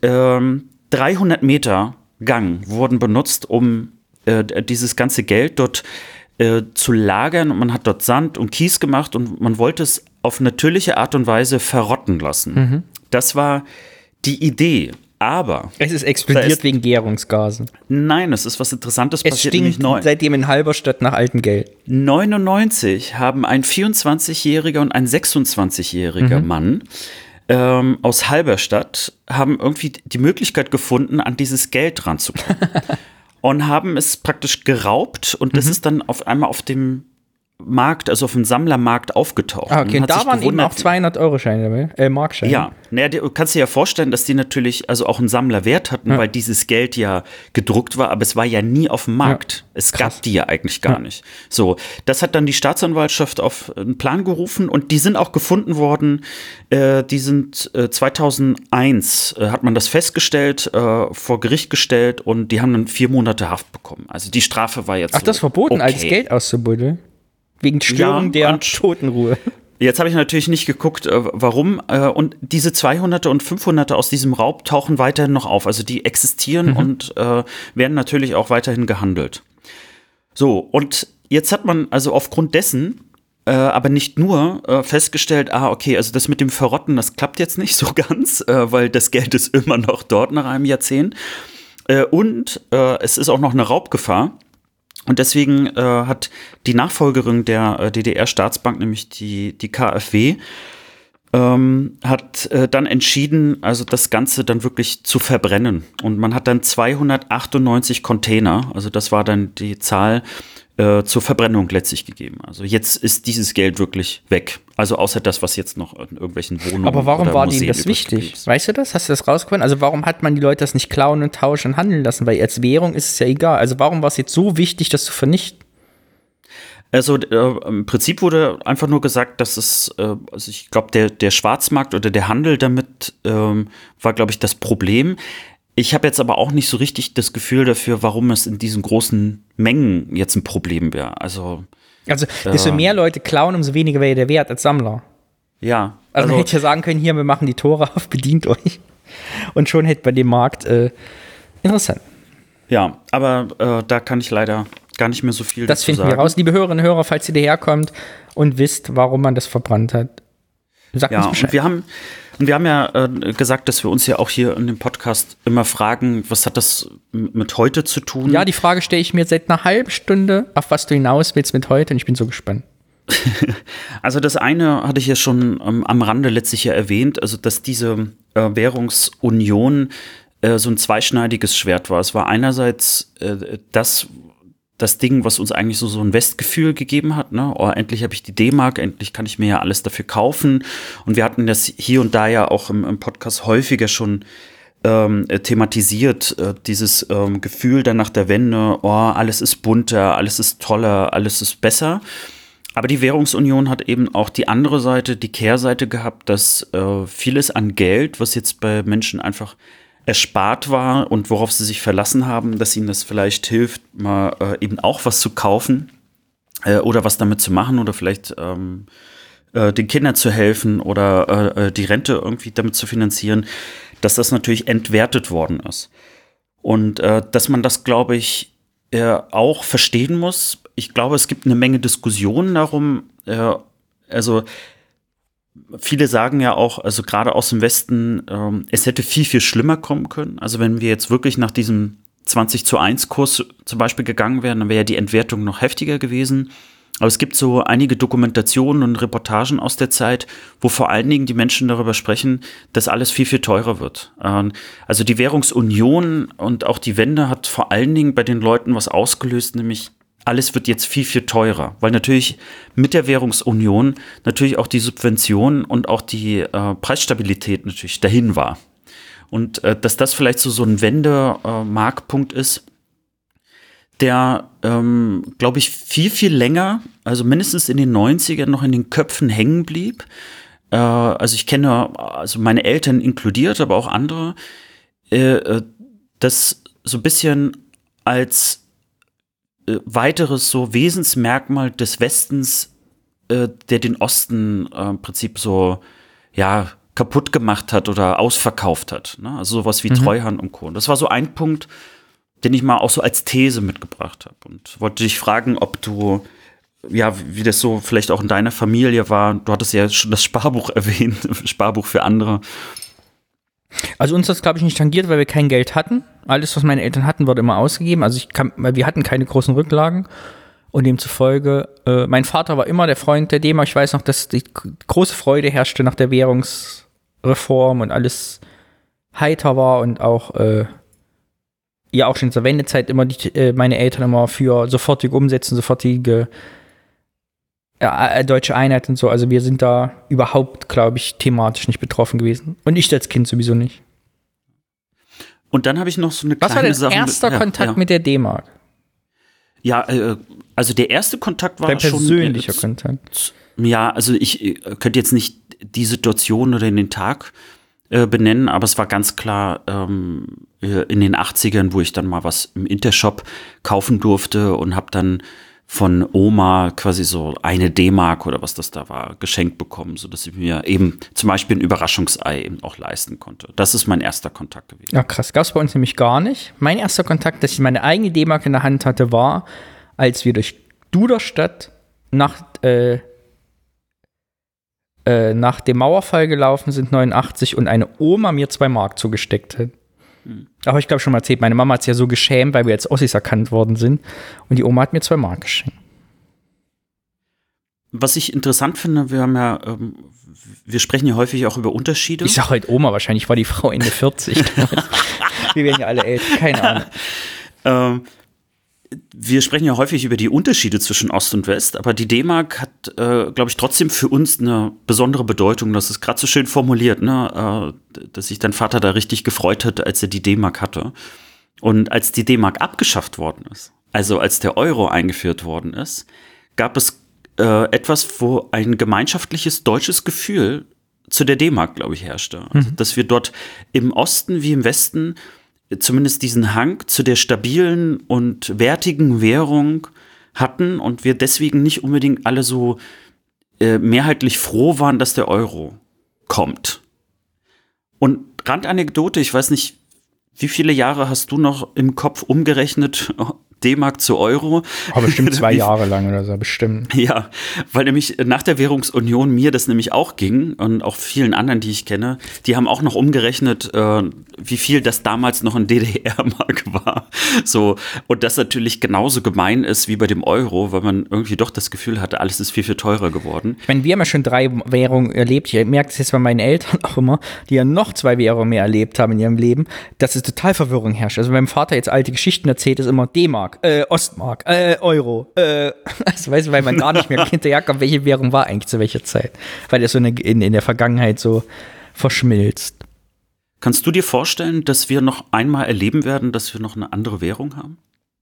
300 Meter Gang wurden benutzt, um dieses ganze Geld dort zu lagern, und man hat dort Sand und Kies gemacht und man wollte es auf natürliche Art und Weise verrotten lassen. Das war die Idee, aber es ist explodiert wegen Gärungsgasen. Nein, es ist was Interessantes passiert. Es stinkt seitdem in Halberstadt nach altem Geld. 99 haben ein 24-jähriger und ein 26-jähriger Mann aus Halberstadt haben irgendwie die Möglichkeit gefunden, an dieses Geld ranzukommen. Und haben es praktisch geraubt und das ist dann auf einmal auf dem Markt, also auf dem Sammlermarkt aufgetaucht. Okay, und da waren eben auch 200-Euro-Scheine dabei, Markscheine. Ja, du kannst dir ja vorstellen, dass die natürlich also auch einen Sammlerwert hatten, weil dieses Geld ja gedruckt war, aber es war ja nie auf dem Markt. Ja, es gab die ja eigentlich gar nicht. So, das hat dann die Staatsanwaltschaft auf einen Plan gerufen und die sind auch gefunden worden. Die sind 2001 hat man das festgestellt, vor Gericht gestellt und die haben dann 4 Monate Haft bekommen. Also die Strafe war jetzt das ist verboten, als Geld auszubuddeln? Wegen Störung der Totenruhe. Jetzt habe ich natürlich nicht geguckt, warum. Und diese 200er und 500er aus diesem Raub tauchen weiterhin noch auf. Also die existieren und werden natürlich auch weiterhin gehandelt. So, und jetzt hat man also aufgrund dessen aber nicht nur festgestellt, okay, also das mit dem Verrotten, das klappt jetzt nicht so ganz, weil das Geld ist immer noch dort nach einem Jahrzehnt. Und es ist auch noch eine Raubgefahr. Und deswegen hat die Nachfolgerin der DDR-Staatsbank, nämlich die KfW, hat dann entschieden, also das Ganze dann wirklich zu verbrennen. Und man hat dann 298 Container, also das war dann die Zahl, zur Verbrennung letztlich gegeben. Also jetzt ist dieses Geld wirklich weg. Also außer das, was jetzt noch in irgendwelchen Wohnungen Aber warum oder war Museen denen das wichtig? Weißt du das? Hast du das rausgefunden? Also warum hat man die Leute das nicht klauen und tauschen und handeln lassen? Weil als Währung ist es ja egal. Also warum war es jetzt so wichtig, das zu vernichten? Also im Prinzip wurde einfach nur gesagt, dass es, also ich glaube, der Schwarzmarkt oder der Handel damit war, glaube ich, das Problem. Ich habe jetzt aber auch nicht so richtig das Gefühl dafür, warum es in diesen großen Mengen jetzt ein Problem wäre. Also desto mehr Leute klauen, umso weniger wäre der Wert als Sammler. Ja. Also man hätte ja sagen können, hier, wir machen die Tore auf, bedient euch. Und schon hätte bei dem Markt interessant. Ja, aber da kann ich leider gar nicht mehr so viel dazu sagen. Das finden wir raus. Liebe Hörerinnen und Hörer, falls ihr daherkommt und wisst, warum man das verbrannt hat, sagt uns Bescheid. Und wir haben ja gesagt, dass wir uns ja auch hier in dem Podcast immer fragen, was hat das mit heute zu tun? Ja, die Frage stelle ich mir seit einer halben Stunde, auf was du hinaus willst mit heute, und ich bin so gespannt. Also das eine hatte ich ja schon am Rande letztlich ja erwähnt, also dass diese Währungsunion so ein zweischneidiges Schwert war. Es war einerseits das Ding, was uns eigentlich so ein Westgefühl gegeben hat, ne? Oh, endlich habe ich die D-Mark, endlich kann ich mir ja alles dafür kaufen. Und wir hatten das hier und da ja auch im Podcast häufiger schon thematisiert, dieses Gefühl dann nach der Wende, alles ist bunter, alles ist toller, alles ist besser. Aber die Währungsunion hat eben auch die andere Seite, die Kehrseite gehabt, dass vieles an Geld, was jetzt bei Menschen einfach erspart war und worauf sie sich verlassen haben, dass ihnen das vielleicht hilft, mal eben auch was zu kaufen oder was damit zu machen oder vielleicht den Kindern zu helfen oder die Rente irgendwie damit zu finanzieren, dass das natürlich entwertet worden ist. Und dass man das, glaube ich, auch verstehen muss. Ich glaube, es gibt eine Menge Diskussionen darum. Also viele sagen ja auch, also gerade aus dem Westen, es hätte viel, viel schlimmer kommen können. Also wenn wir jetzt wirklich nach diesem 20:1-Kurs zum Beispiel gegangen wären, dann wäre ja die Entwertung noch heftiger gewesen. Aber es gibt so einige Dokumentationen und Reportagen aus der Zeit, wo vor allen Dingen die Menschen darüber sprechen, dass alles viel, viel teurer wird. Also die Währungsunion und auch die Wende hat vor allen Dingen bei den Leuten was ausgelöst, nämlich alles wird jetzt viel, viel teurer. Weil natürlich mit der Währungsunion natürlich auch die Subvention und auch die Preisstabilität natürlich dahin war. Und dass das vielleicht so ein Wendemarkpunkt ist, der, glaube ich, viel, viel länger, also mindestens in den 90ern noch in den Köpfen hängen blieb. Also ich kenne, also meine Eltern inkludiert, aber auch andere, das so ein bisschen als weiteres so Wesensmerkmal des Westens, der den Osten im Prinzip so, ja, kaputt gemacht hat oder ausverkauft hat. Ne? Also sowas wie Treuhand und Co. Und das war so ein Punkt, den ich mal auch so als These mitgebracht habe. Und wollte dich fragen, ob du, ja, wie das so vielleicht auch in deiner Familie war. Du hattest ja schon das Sparbuch erwähnt, Sparbuch für andere. Also uns das, glaube ich, nicht tangiert, weil wir kein Geld hatten. Alles, was meine Eltern hatten, wurde immer ausgegeben. Also weil wir hatten keine großen Rücklagen. Und demzufolge, mein Vater war immer der Freund der D-Mark. Ich weiß noch, dass die große Freude herrschte nach der Währungsreform und alles heiter war und auch ja auch schon zur Wendezeit immer meine Eltern immer für sofortige Umsetzen, sofortige deutsche Einheit und so. Also wir sind da überhaupt, glaube ich, thematisch nicht betroffen gewesen. Und ich als Kind sowieso nicht. Und dann habe ich noch so eine kleine Sache. Was war dein erster Kontakt mit der D-Mark? Ja, also der erste Kontakt war dein schon persönlicher Kontakt. Ja, also ich könnte jetzt nicht die Situation oder den Tag benennen, aber es war ganz klar in den 80ern, wo ich dann mal was im Intershop kaufen durfte und habe dann von Oma quasi so eine D-Mark oder was das da war, geschenkt bekommen, sodass ich mir eben zum Beispiel ein Überraschungsei eben auch leisten konnte. Das ist mein erster Kontakt gewesen. Ja, krass. Gab es bei uns nämlich gar nicht. Mein erster Kontakt, dass ich meine eigene D-Mark in der Hand hatte, war, als wir durch Duderstadt nach dem Mauerfall gelaufen sind, 89, und eine Oma mir 2 Mark zugesteckt hat. Aber ich glaube schon mal erzählt, meine Mama hat es ja so geschämt, weil wir als Ossis erkannt worden sind. Und die Oma hat mir 2 Mark geschenkt. Was ich interessant finde, wir sprechen ja häufig auch über Unterschiede. Ich sage heute Oma, wahrscheinlich war die Frau Ende 40. Wir werden ja alle älter, keine Ahnung. Wir sprechen ja häufig über die Unterschiede zwischen Ost und West, aber die D-Mark hat, glaube ich, trotzdem für uns eine besondere Bedeutung. Das ist gerade so schön formuliert, ne? Dass sich dein Vater da richtig gefreut hat, als er die D-Mark hatte. Und als die D-Mark abgeschafft worden ist, also als der Euro eingeführt worden ist, gab es etwas, wo ein gemeinschaftliches deutsches Gefühl zu der D-Mark, glaube ich, herrschte. Also, dass wir dort im Osten wie im Westen zumindest diesen Hang zu der stabilen und wertigen Währung hatten und wir deswegen nicht unbedingt alle so mehrheitlich froh waren, dass der Euro kommt. Und Randanekdote, ich weiß nicht, wie viele Jahre hast du noch im Kopf umgerechnet, D-Mark zu Euro? Aber bestimmt 2 Jahre lang oder so, bestimmt. Ja, weil nämlich nach der Währungsunion mir das nämlich auch ging und auch vielen anderen, die ich kenne, die haben auch noch umgerechnet, wie viel das damals noch in DDR-Mark war. So, und das natürlich genauso gemein ist wie bei dem Euro, weil man irgendwie doch das Gefühl hatte, alles ist viel, viel teurer geworden. Ich meine, wir haben ja schon 3 Währungen erlebt. Ich merke es jetzt bei meinen Eltern auch immer, die ja noch 2 Währungen mehr erlebt haben in ihrem Leben, dass es total Verwirrung herrscht. Also wenn mein Vater jetzt alte Geschichten erzählt, ist immer D-Mark, Ostmark, Euro, also weißt du, weil man gar nicht mehr hinterherkommt, welche Währung war eigentlich zu welcher Zeit. Weil das so in der Vergangenheit so verschmilzt. Kannst du dir vorstellen, dass wir noch einmal erleben werden, dass wir noch eine andere Währung haben?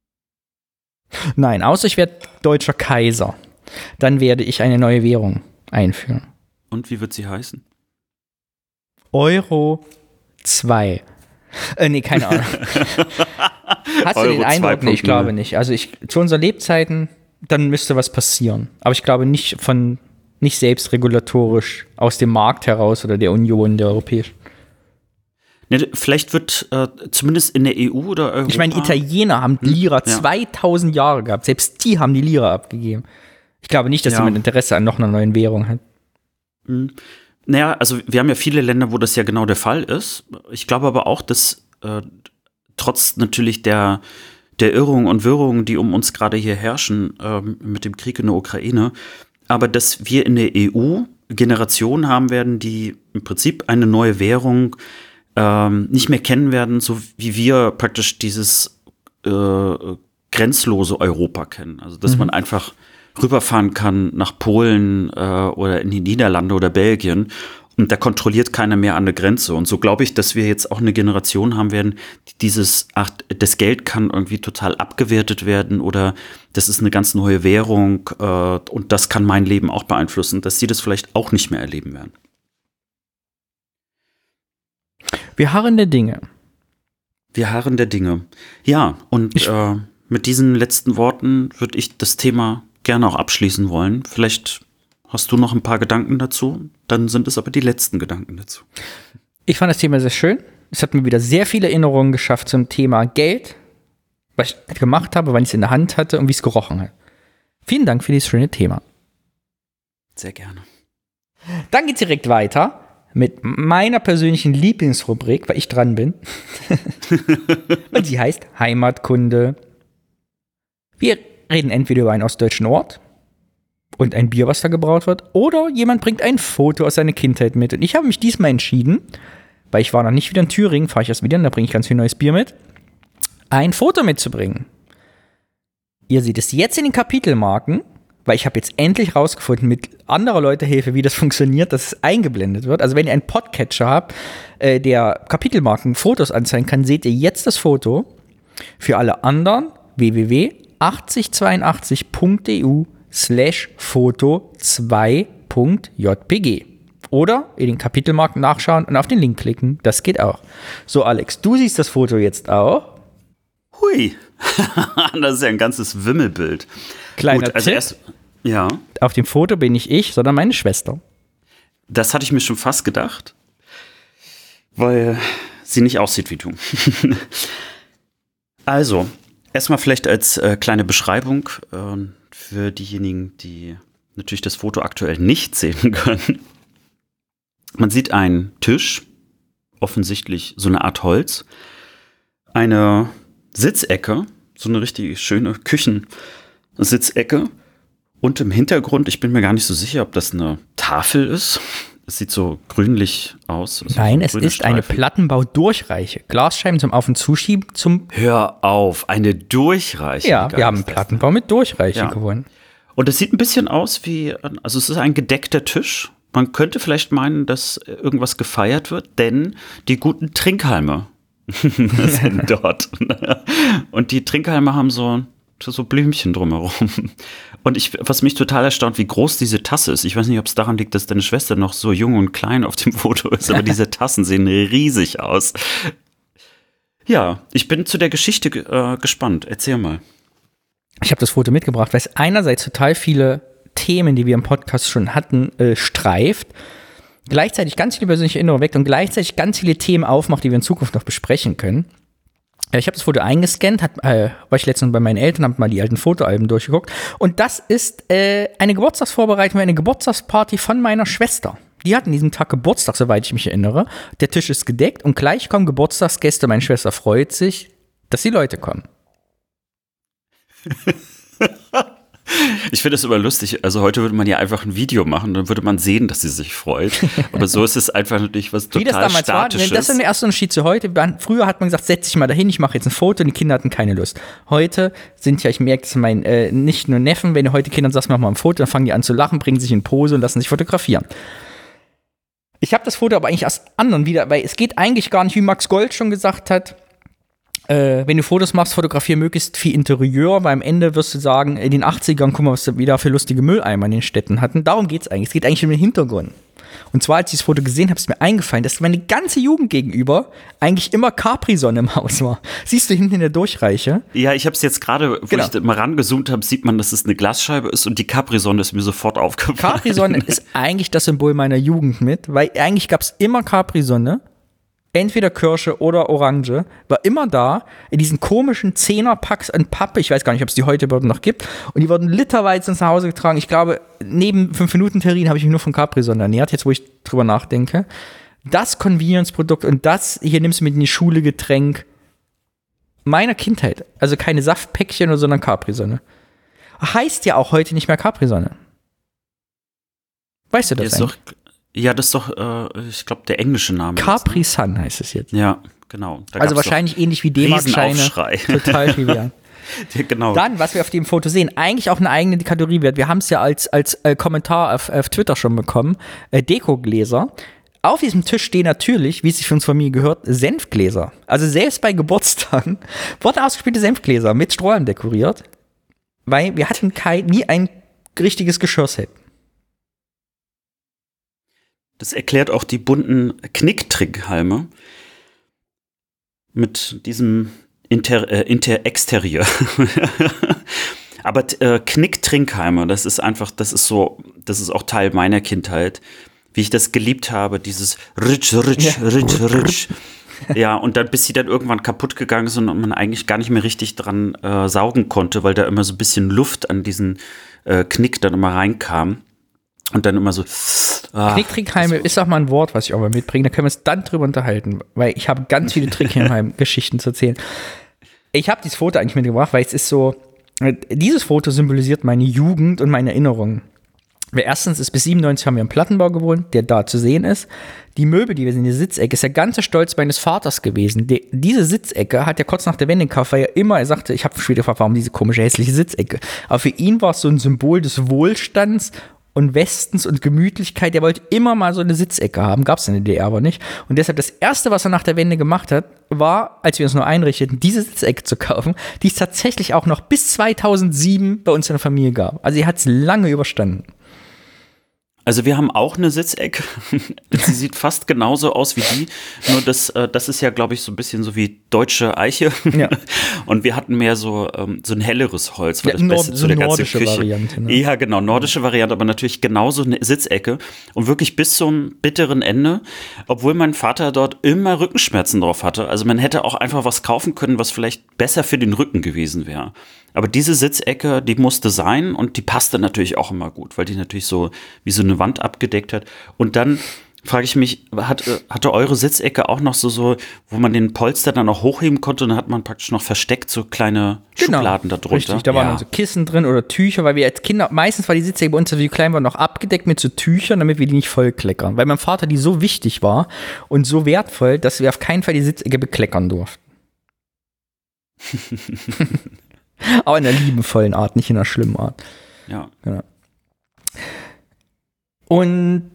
Nein, außer ich werde deutscher Kaiser. Dann werde ich eine neue Währung einführen. Und wie wird sie heißen? Euro 2. Nee, keine Ahnung. Hast du Euro den Eindruck? Nee, ich 2.0. glaube nicht. Also zu unseren Lebzeiten, dann müsste was passieren. Aber ich glaube nicht selbst regulatorisch aus dem Markt heraus oder der Union, der europäischen. Ne, vielleicht wird zumindest in der EU oder Europa. Ich meine, die Italiener haben die Lira 2000 Jahre gehabt. Selbst die haben die Lira abgegeben. Ich glaube nicht, dass jemand Interesse an noch einer neuen Währung hat. Naja, also wir haben ja viele Länder, wo das ja genau der Fall ist. Ich glaube aber auch, dass trotz natürlich der Irrungen und Wirrungen, die um uns gerade hier herrschen, mit dem Krieg in der Ukraine, aber dass wir in der EU Generationen haben werden, die im Prinzip eine neue Währung nicht mehr kennen werden, so wie wir praktisch dieses grenzlose Europa kennen. Also dass man einfach rüberfahren kann nach Polen oder in die Niederlande oder Belgien und da kontrolliert keiner mehr an der Grenze. Und so glaube ich, dass wir jetzt auch eine Generation haben werden, die das Geld kann irgendwie total abgewertet werden oder das ist eine ganz neue Währung und das kann mein Leben auch beeinflussen, dass sie das vielleicht auch nicht mehr erleben werden. Wir harren der Dinge. Wir harren der Dinge. Ja, und mit diesen letzten Worten würde ich das Thema gerne auch abschließen wollen. Vielleicht hast du noch ein paar Gedanken dazu, dann sind es aber die letzten Gedanken dazu. Ich fand das Thema sehr schön. Es hat mir wieder sehr viele Erinnerungen geschafft zum Thema Geld, was ich gemacht habe, wann ich es in der Hand hatte und wie es gerochen hat. Vielen Dank für dieses schöne Thema. Sehr gerne. Dann geht's direkt weiter mit meiner persönlichen Lieblingsrubrik, weil ich dran bin. Und sie heißt Heimatkunde. Wir reden entweder über einen ostdeutschen Ort und ein Bier, was da gebraut wird, oder jemand bringt ein Foto aus seiner Kindheit mit. Und ich habe mich diesmal entschieden, weil ich war noch nicht wieder in Thüringen, fahre ich erst wieder, und da bringe ich ganz viel neues Bier mit, ein Foto mitzubringen. Ihr seht es jetzt in den Kapitelmarken, weil ich habe jetzt endlich rausgefunden, mit anderer Leute Hilfe, wie das funktioniert, dass es eingeblendet wird. Also wenn ihr einen Podcatcher habt, der Kapitelmarken Fotos anzeigen kann, seht ihr jetzt das Foto. Für alle anderen www.8082.eu/foto2.jpg oder in den Kapitelmarken nachschauen und auf den Link klicken. Das geht auch. So, Alex, du siehst das Foto jetzt auch. Hui, das ist ja ein ganzes Wimmelbild. Kleiner Gut, also Tipp. Ja. Auf dem Foto bin nicht ich, sondern meine Schwester. Das hatte ich mir schon fast gedacht, weil sie nicht aussieht wie du. Also, erstmal vielleicht als kleine Beschreibung für diejenigen, die natürlich das Foto aktuell nicht sehen können. Man sieht einen Tisch, offensichtlich so eine Art Holz, eine Sitzecke, so eine richtig schöne Küchensitzecke und im Hintergrund, ich bin mir gar nicht so sicher, ob das eine Tafel ist. Es sieht so grünlich aus. Nein, es ist eine Plattenbau-Durchreiche. Glasscheiben zum Auf- und Zuschieben zum... Hör auf, eine Durchreiche. Ja, wir haben einen Plattenbau mit Durchreiche gewonnen. Und es sieht ein bisschen aus wie, also es ist ein gedeckter Tisch. Man könnte vielleicht meinen, dass irgendwas gefeiert wird, denn die guten Trinkhalme sind dort. Und die Trinkhalme haben so Blümchen drumherum. Und was mich total erstaunt, wie groß diese Tasse ist. Ich weiß nicht, ob es daran liegt, dass deine Schwester noch so jung und klein auf dem Foto ist, aber diese Tassen sehen riesig aus. Ja, ich bin zu der Geschichte gespannt. Erzähl mal. Ich habe das Foto mitgebracht, weil es einerseits total viele Themen, die wir im Podcast schon hatten, streift, gleichzeitig ganz viele persönliche Erinnerungen weckt und gleichzeitig ganz viele Themen aufmacht, die wir in Zukunft noch besprechen können. Ich habe das Foto eingescannt, war ich letztens bei meinen Eltern, habe mal die alten Fotoalben durchgeguckt und das ist eine Geburtstagsvorbereitung, eine Geburtstagsparty von meiner Schwester. Die hat an diesem Tag Geburtstag, soweit ich mich erinnere. Der Tisch ist gedeckt und gleich kommen Geburtstagsgäste. Meine Schwester freut sich, dass die Leute kommen. Ich finde es immer lustig, also heute würde man ja einfach ein Video machen, dann würde man sehen, dass sie sich freut. Aber so ist es einfach natürlich was total Statisches. Wie das damals war, das ist der erste Unterschied zu heute. Früher hat man gesagt, setz dich mal dahin, ich mache jetzt ein Foto und die Kinder hatten keine Lust. Heute sind ja, ich merke es nicht nur Neffen, wenn du heute Kindern sagst, mach mal ein Foto, dann fangen die an zu lachen, bringen sich in Pose und lassen sich fotografieren. Ich habe das Foto aber eigentlich aus anderen wieder, weil es geht eigentlich gar nicht, wie Max Gold schon gesagt hat, wenn du Fotos machst, fotografiere möglichst viel Interieur, weil am Ende wirst du sagen, in den 80ern, guck mal, was wir da für lustige Mülleimer in den Städten hatten. Darum geht es eigentlich. Es geht eigentlich um den Hintergrund. Und zwar, als ich das Foto gesehen habe, ist mir eingefallen, dass meine ganze Jugend gegenüber eigentlich immer Capri-Sonne im Haus war. Siehst du hinten in der Durchreiche? Ja, ich habe es jetzt gerade, wo ich mal rangezoomt habe, sieht man, dass es eine Glasscheibe ist und die Capri-Sonne ist mir sofort aufgefallen. Capri-Sonne ist eigentlich das Symbol meiner Jugend mit, weil eigentlich gab es immer Capri-Sonne. Entweder Kirsche oder Orange, war immer da, in diesen komischen 10er-Packs an Pappe, ich weiß gar nicht, ob es die heute überhaupt noch gibt, und die wurden literweise ins Hause getragen. Ich glaube, neben 5-Minuten-Terrinen habe ich mich nur von Capri-Sonne ernährt, jetzt wo ich drüber nachdenke. Das Convenience-Produkt und das, hier nimmst du mit in die Schule Getränk meiner Kindheit. Also keine Saftpäckchen, sondern Capri-Sonne. Heißt ja auch heute nicht mehr Capri-Sonne. Weißt du das eigentlich? Ja, das ist doch, ich glaube, der englische Name. Capri Sun heißt es jetzt. Ja, genau. Da also wahrscheinlich ähnlich wie D-Mark-Scheine. Total trivial. Ja, genau. Dann, was wir auf dem Foto sehen, eigentlich auch eine eigene Kategorie wert. Wir haben es ja als Kommentar auf Twitter schon bekommen. Dekogläser. Auf diesem Tisch stehen natürlich, wie es sich für uns Familie gehört, Senfgläser. Also selbst bei Geburtstagen wurden ausgespielte Senfgläser mit Strohhalm dekoriert, weil wir hatten nie ein richtiges Geschirrset. Das erklärt auch die bunten Knicktrickhalme mit diesem Exterieur. Aber Knicktrinkhalme, das ist auch Teil meiner Kindheit, wie ich das geliebt habe, dieses Ritsch. Ja, und dann, bis sie dann irgendwann kaputt gegangen sind und man eigentlich gar nicht mehr richtig dran saugen konnte, weil da immer so ein bisschen Luft an diesen Knick dann immer reinkam. Und dann immer so. Knicktrickhalme ist auch mal ein Wort, was ich auch mal mitbringe. Da können wir uns dann drüber unterhalten, weil ich habe ganz viele Trickheim-Geschichten zu erzählen. Ich habe dieses Foto eigentlich mitgebracht, weil es ist so, dieses Foto symbolisiert meine Jugend und meine Erinnerungen. Weil erstens ist bis 97 haben wir im Plattenbau gewohnt, der da zu sehen ist. Die Möbel, die wir sehen, die Sitzecke, ist der ganze Stolz meines Vaters gewesen. Diese Sitzecke hat er kurz nach der Wende gekauft, weil er sagte, ich habe später gefragt, warum diese komische, hässliche Sitzecke. Aber für ihn war es so ein Symbol des Wohlstands und Westens und Gemütlichkeit. Der wollte immer mal so eine Sitzecke haben, gab es in der DDR aber nicht. Und deshalb das Erste, was er nach der Wende gemacht hat, war, als wir uns nur einrichteten, diese Sitzecke zu kaufen, die es tatsächlich auch noch bis 2007 bei uns in der Familie gab. Also er hat es lange überstanden. Also wir haben auch eine Sitzecke. Sie sieht fast genauso aus wie die. Nur das ist ja, glaube ich, so ein bisschen so wie deutsche Eiche. Ja. Und wir hatten mehr so ein helleres Holz. Weil das Beste so zu der ganzen nordische Küche. Variante. Ne? Ja, genau, nordische Variante, aber natürlich genauso eine Sitzecke. Und wirklich bis zum bitteren Ende. Obwohl mein Vater dort immer Rückenschmerzen drauf hatte. Also man hätte auch einfach was kaufen können, was vielleicht besser für den Rücken gewesen wäre. Aber diese Sitzecke, die musste sein und die passte natürlich auch immer gut, weil die natürlich so wie so eine Wand abgedeckt hat. Und dann frage ich mich, hatte eure Sitzecke auch noch so, wo man den Polster dann auch hochheben konnte und dann hat man praktisch noch versteckt so kleine Schubladen da drunter? Richtig, da waren dann so Kissen drin oder Tücher, weil wir als Kinder, meistens war die Sitzecke bei uns, als wir klein waren, noch abgedeckt mit so Tüchern, damit wir die nicht voll kleckern. Weil meinem Vater die so wichtig war und so wertvoll, dass wir auf keinen Fall die Sitzecke bekleckern durften. Aber in einer liebevollen Art, nicht in einer schlimmen Art. Ja. Genau. Und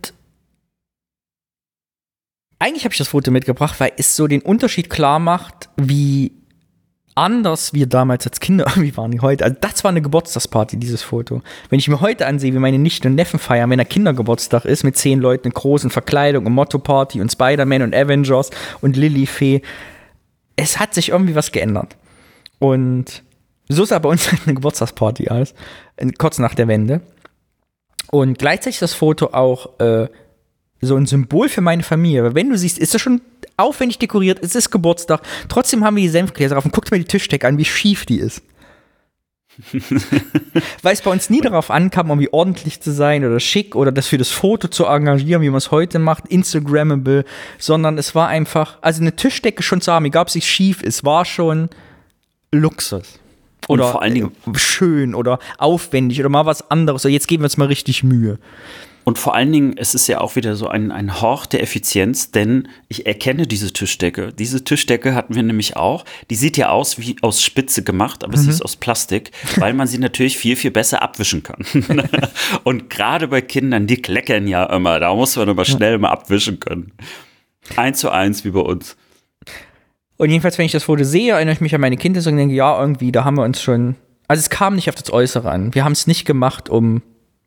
eigentlich habe ich das Foto mitgebracht, weil es so den Unterschied klar macht, wie anders wir damals als Kinder irgendwie waren wie heute. Also das war eine Geburtstagsparty, dieses Foto. Wenn ich mir heute ansehe, wie meine Nichten und Neffen feiern, wenn der Kindergeburtstag ist, mit 10 Leuten in großen Verkleidung und Motto-Party und Spider-Man und Avengers und Lilifee, es hat sich irgendwie was geändert. Und so sah bei uns eine Geburtstagsparty aus, kurz nach der Wende. Und gleichzeitig ist das Foto auch so ein Symbol für meine Familie. Weil wenn du siehst, ist das schon aufwendig dekoriert, es ist Geburtstag, trotzdem haben wir die Senfgläser drauf und guckt mir die Tischdecke an, wie schief die ist. Weil es bei uns nie darauf ankam, irgendwie ordentlich zu sein oder schick oder das für das Foto zu engagieren, wie man es heute macht, Instagrammable, sondern es war einfach, also eine Tischdecke schon zu haben, egal ob sie schief ist, war schon Luxus. Oder vor allen Dingen schön oder aufwendig oder mal was anderes. Jetzt geben wir uns mal richtig Mühe. Und vor allen Dingen, es ist ja auch wieder so ein Hort der Effizienz, denn ich erkenne diese Tischdecke. Diese Tischdecke hatten wir nämlich auch. Die sieht ja aus wie aus Spitze gemacht, aber sie ist aus Plastik, weil man sie natürlich viel, viel besser abwischen kann. Und gerade bei Kindern, die kleckern ja immer. Da muss man aber schnell mal abwischen können. 1:1 wie bei uns. Und jedenfalls, wenn ich das Foto sehe, erinnere ich mich an meine Kindheit und denke, ja, irgendwie, da haben wir uns schon, also es kam nicht auf das Äußere an. Wir haben es nicht gemacht, um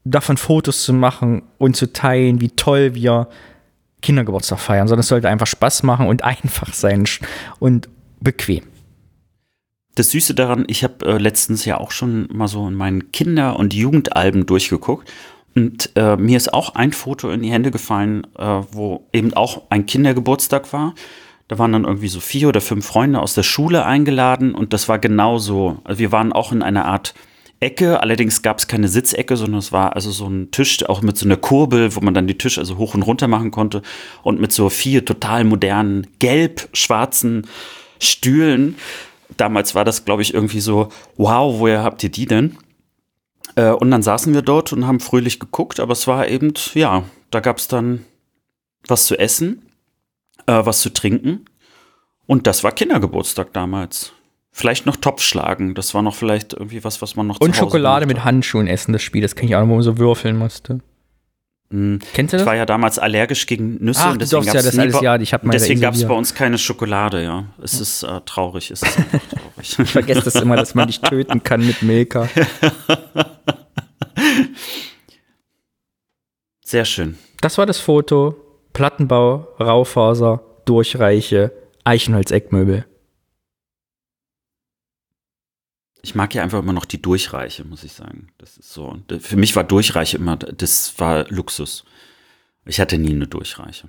davon Fotos zu machen und zu teilen, wie toll wir Kindergeburtstag feiern, sondern es sollte einfach Spaß machen und einfach sein und bequem. Das Süße daran, ich habe letztens ja auch schon mal so in meinen Kinder- und Jugendalben durchgeguckt und mir ist auch ein Foto in die Hände gefallen, wo eben auch ein Kindergeburtstag war. Da waren dann irgendwie so 4 oder 5 Freunde aus der Schule eingeladen und das war genauso. Also wir waren auch in einer Art Ecke, allerdings gab es keine Sitzecke, sondern es war also so ein Tisch, auch mit so einer Kurbel, wo man dann die Tische also hoch und runter machen konnte und mit so 4 total modernen, gelb-schwarzen Stühlen. Damals war das, glaube ich, irgendwie so, wow, woher habt ihr die denn? Und dann saßen wir dort und haben fröhlich geguckt, aber es war eben, ja, da gab es dann was zu essen, was zu trinken und das war Kindergeburtstag damals. Vielleicht noch Topfschlagen, das war noch vielleicht irgendwie was man noch zu Hause Und Schokolade gemacht mit Handschuhen essen, das Spiel, das kenne ich auch noch, wo man so würfeln musste. Kennst du das? Ich war ja damals allergisch gegen Nüsse und deswegen gab es bei uns keine Schokolade, ja. Es ist traurig, es ist einfach traurig. Ich vergesse das immer, dass man dich töten kann mit Milka. Sehr schön. Das war das Foto. Plattenbau, Raufaser, Durchreiche, Eichenholz-Eckmöbel. Ich mag ja einfach immer noch die Durchreiche, muss ich sagen. Das ist so. Für mich war Durchreiche immer, das war Luxus. Ich hatte nie eine Durchreiche.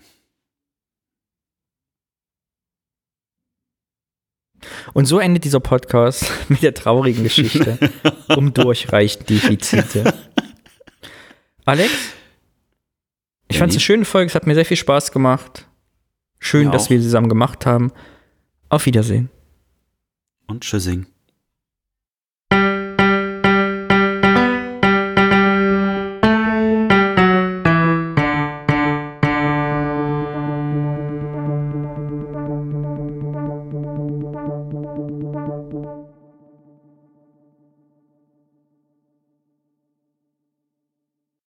Und so endet dieser Podcast mit der traurigen Geschichte um Durchreichdefizite. Alex, ich fand es eine schöne Folge, es hat mir sehr viel Spaß gemacht. Schön, dass wir sie zusammen gemacht haben. Auf Wiedersehen. Und tschüssing.